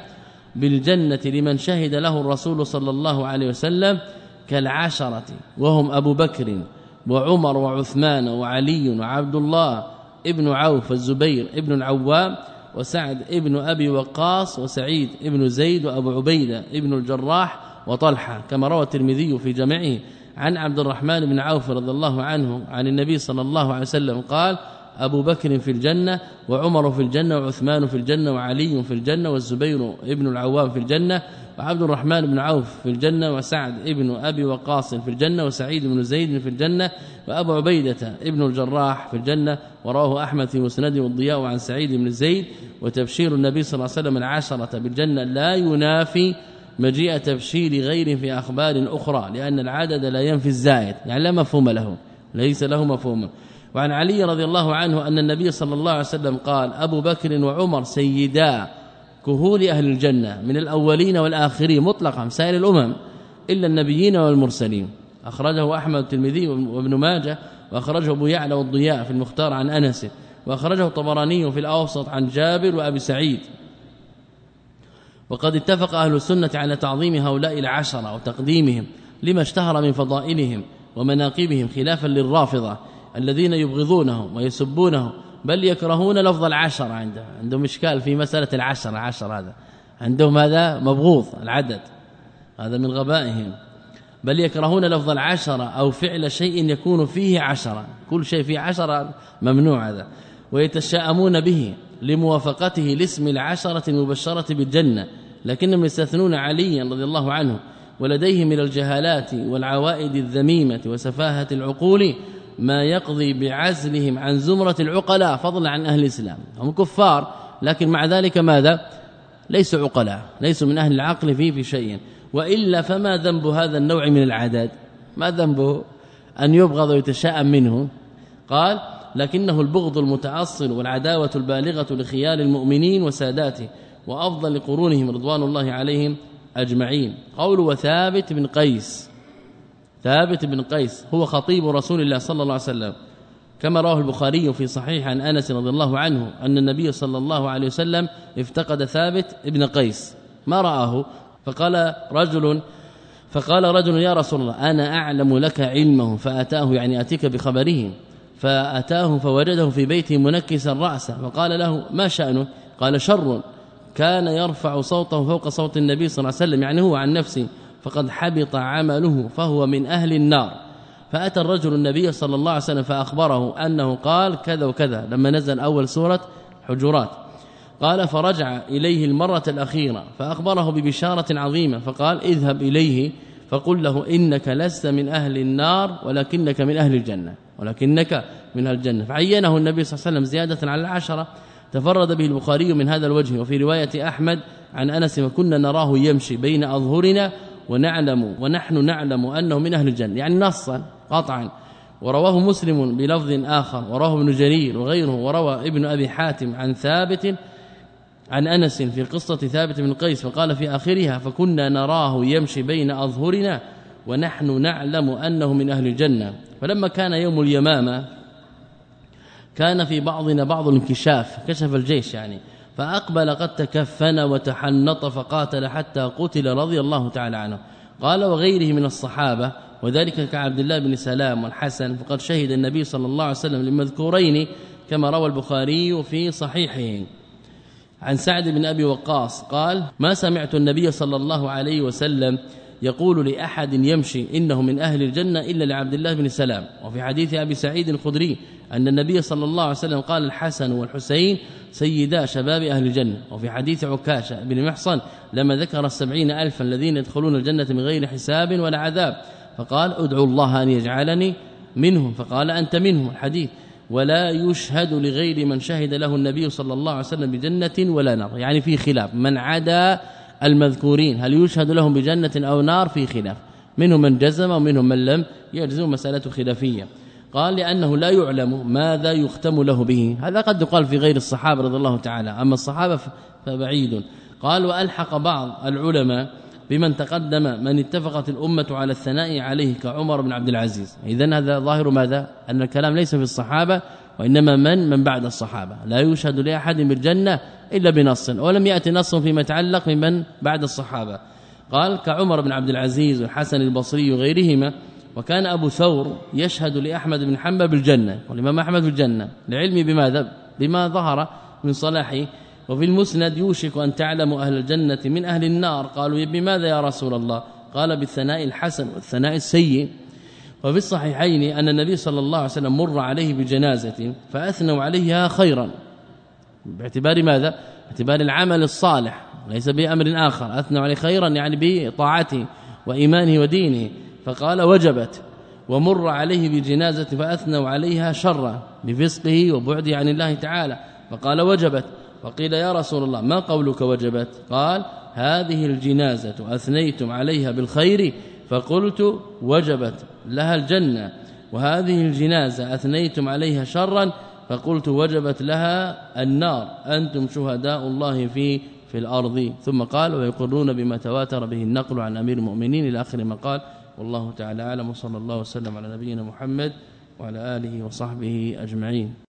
بالجنة لمن شهد له الرسول صلى الله عليه وسلم كالعشرة، وهم أبو بكر وعمر وعثمان وعلي وعبد الله ابن عوف الزبير ابن العوام وسعد ابن أبي وقاص وسعيد ابن زيد وأبو عبيدة ابن الجراح وطلحة، كما روى الترمذي في جامعه عن عبد الرحمن بن عوف رضي الله عنه عن النبي صلى الله عليه وسلم قال أبو بكر في الجنة وعمر في الجنة وعثمان في الجنة وعلي في الجنة والزبير ابن العوام في الجنة وعبد الرحمن بن عوف في الجنة وسعد ابن أبي وقاص في الجنة وسعيد بن زيد في الجنة وأبو عبيدة ابن الجراح في الجنة. ورواه أحمد في مسنده والضياء عن سعيد بن زيد. وتبشير النبي صلى الله عليه وسلم العشرة بالجنة لا ينافي مجيء تبشير غير في أخبار أخرى، لأن العدد لا ينفي الزائد، يعني لا مفهوم له، ليس له مفهوم. وعن علي رضي الله عنه أن النبي صلى الله عليه وسلم قال أبو بكر وعمر سيدا كهول أهل الجنة من الأولين والآخرين مطلقا سائر الأمم إلا النبيين والمرسلين. أخرجه أحمد الترمذي وابن ماجه، وأخرجه أبو يعلى والضياء في المختار عن أنس. وأخرجه الطبراني في الأوسط عن جابر وأبي سعيد. وقد اتفق أهل السنة على تعظيم هؤلاء العشرة وتقديمهم لما اشتهر من فضائلهم ومناقبهم، خلافا للرافضة الذين يبغضونهم ويسبونه، بل يكرهون لفظ العشرة. عندهم إشكال في مسألة العشرة، هذا عندهم هذا مبغوض العدد، هذا من غبائهم. بل يكرهون لفظ العشرة أو فعل شيء يكون فيه عشرة، كل شيء فيه عشرة ممنوع هذا. ويتشاءمون به لموافقته لاسم العشرة المبشرة بالجنة، لكنهم يستثنون عليا رضي الله عنه. ولديهم من الجهالات والعوائد الذميمة وسفاهة العقول ما يقضي بعزلهم عن زمرة العقلاء، فضلا عن أهل الإسلام. هم كفار لكن مع ذلك ماذا؟ ليسوا عقلاء، ليسوا من أهل العقل في شيء. وإلا فما ذنب هذا النوع من العدد؟ ما ذنبه أن يبغض ويتشاءم منه؟ قال لكنه البغض المتأصل والعداوة البالغة لخيال المؤمنين وساداته وأفضل قرونهم رضوان الله عليهم أجمعين. قول وثابت بن قيس، ثابت بن قيس هو خطيب رسول الله صلى الله عليه وسلم، كما رواه البخاري في صحيح عن أنس رضي الله عنه أن النبي صلى الله عليه وسلم افتقد ثابت بن قيس ما رآه، فقال رجل يا رسول الله أنا أعلم لك علمه، فأتاه يعني أتيك بخبره، فأتاه فوجده في بيته منكسا رأسه، فقال له ما شأنه؟ قال شر، كان يرفع صوته فوق صوت النبي صلى الله عليه وسلم، يعني هو عن نفسه، فقد حبط عمله فهو من أهل النار. فأتى الرجل النبي صلى الله عليه وسلم فأخبره أنه قال كذا وكذا لما نزل أول سورة حجرات. قال فرجع إليه المرة الأخيرة فأخبره ببشارة عظيمة، فقال اذهب إليه فقل له إنك لست من أهل النار ولكنك من أهل الجنة، ولكنك من أهل الجنة. فعينه النبي صلى الله عليه وسلم زيادة على العشرة. تفرد به البخاري من هذا الوجه. وفي رواية أحمد عن أنس وكنا نراه يمشي بين أظهرنا ونحن نعلم أنه من أهل الجنة، يعني نصا قطعا. ورواه مسلم بلفظ آخر، ورواه ابن جرير وغيره، وروى ابن أبي حاتم عن ثابت عن أنس في قصة ثابت بن قيس، فقال في آخرها فكنا نراه يمشي بين أظهرنا ونحن نعلم أنه من أهل الجنة. فلما كان يوم اليمامة كان في بعضنا بعض الانكشاف، كشف الجيش يعني، فأقبل قد تكفن وتحنط فقاتل حتى قتل رضي الله تعالى عنه. قال وغيره من الصحابة، وذلك كعبد الله بن سلام والحسن، فقد شهد النبي صلى الله عليه وسلم للمذكورين كما روى البخاري في صحيحه. عن سعد بن أبي وقاص قال ما سمعت النبي صلى الله عليه وسلم يقول لأحد يمشي إنه من أهل الجنة إلا لعبد الله بن سلام. وفي حديث أبي سعيد الخدري أن النبي صلى الله عليه وسلم قال الحسن والحسين سيدا شباب أهل الجنة. وفي حديث عكاشة بن محصن لما ذكر 70,000 الذين يدخلون الجنة من غير حساب ولا عذاب، فقال ادعوا الله أن يجعلني منهم، فقال أنت منهم الحديث. ولا يشهد لغير من شهد له النبي صلى الله عليه وسلم بجنة ولا نار، يعني في خلاف من عدا المذكورين هل يشهد لهم بجنة أو نار، في خلاف، منهم من جزم ومنهم من لم يجزم، مسألة خلافية. قال لأنه لا يعلم ماذا يختم له به، هذا قد يقال في غير الصحابة رضي الله تعالى، أما الصحابة فبعيد. قال وألحق بعض العلماء بمن تقدم من اتفقت الأمة على الثناء عليه كعمر بن عبد العزيز. إذن هذا ظاهر ماذا؟ أن الكلام ليس في الصحابة وإنما من بعد الصحابة، لا يشهد لأحد بالجنة إلا بنص، ولم يأتي نص فيما يتعلق بمن بعد الصحابة. قال كعمر بن عبد العزيز والحسن البصري وغيرهما. وكان أبو ثور يشهد لأحمد بن حنبل بالجنة، والإمام أحمد بالجنة لعلمي بماذا؟ بما ظهر من صلاحه. وفي المسند يوشك أن تعلموا أهل الجنة من أهل النار، قالوا بماذا يا رسول الله؟ قال بالثناء الحسن والثناء السيء. وفي الصحيحين أن النبي صلى الله عليه وسلم مر عليه بجنازة فأثنوا عليها خيرا، باعتبار ماذا؟ باعتبار العمل الصالح، ليس بأمر آخر، أثنوا عليه خيرا يعني بطاعته وإيمانه ودينه، فقال وجبت. ومر عليه بجنازة فأثنوا عليها شرا بفسقه وبعده عن الله تعالى، فقال وجبت. فقيل يا رسول الله ما قولك وجبت؟ قال هذه الجنازة أثنيتم عليها بالخير فقلت وجبت لها الجنة، وهذه الجنازة أثنيتم عليها شرا فقلت وجبت لها النار، أنتم شهداء الله في الأرض. ثم قال ويقرون بما تواتر به النقل عن أمير المؤمنين إلى آخر ما قال. والله تعالى أعلم، وصلى الله وسلم على نبينا محمد وعلى آله وصحبه أجمعين.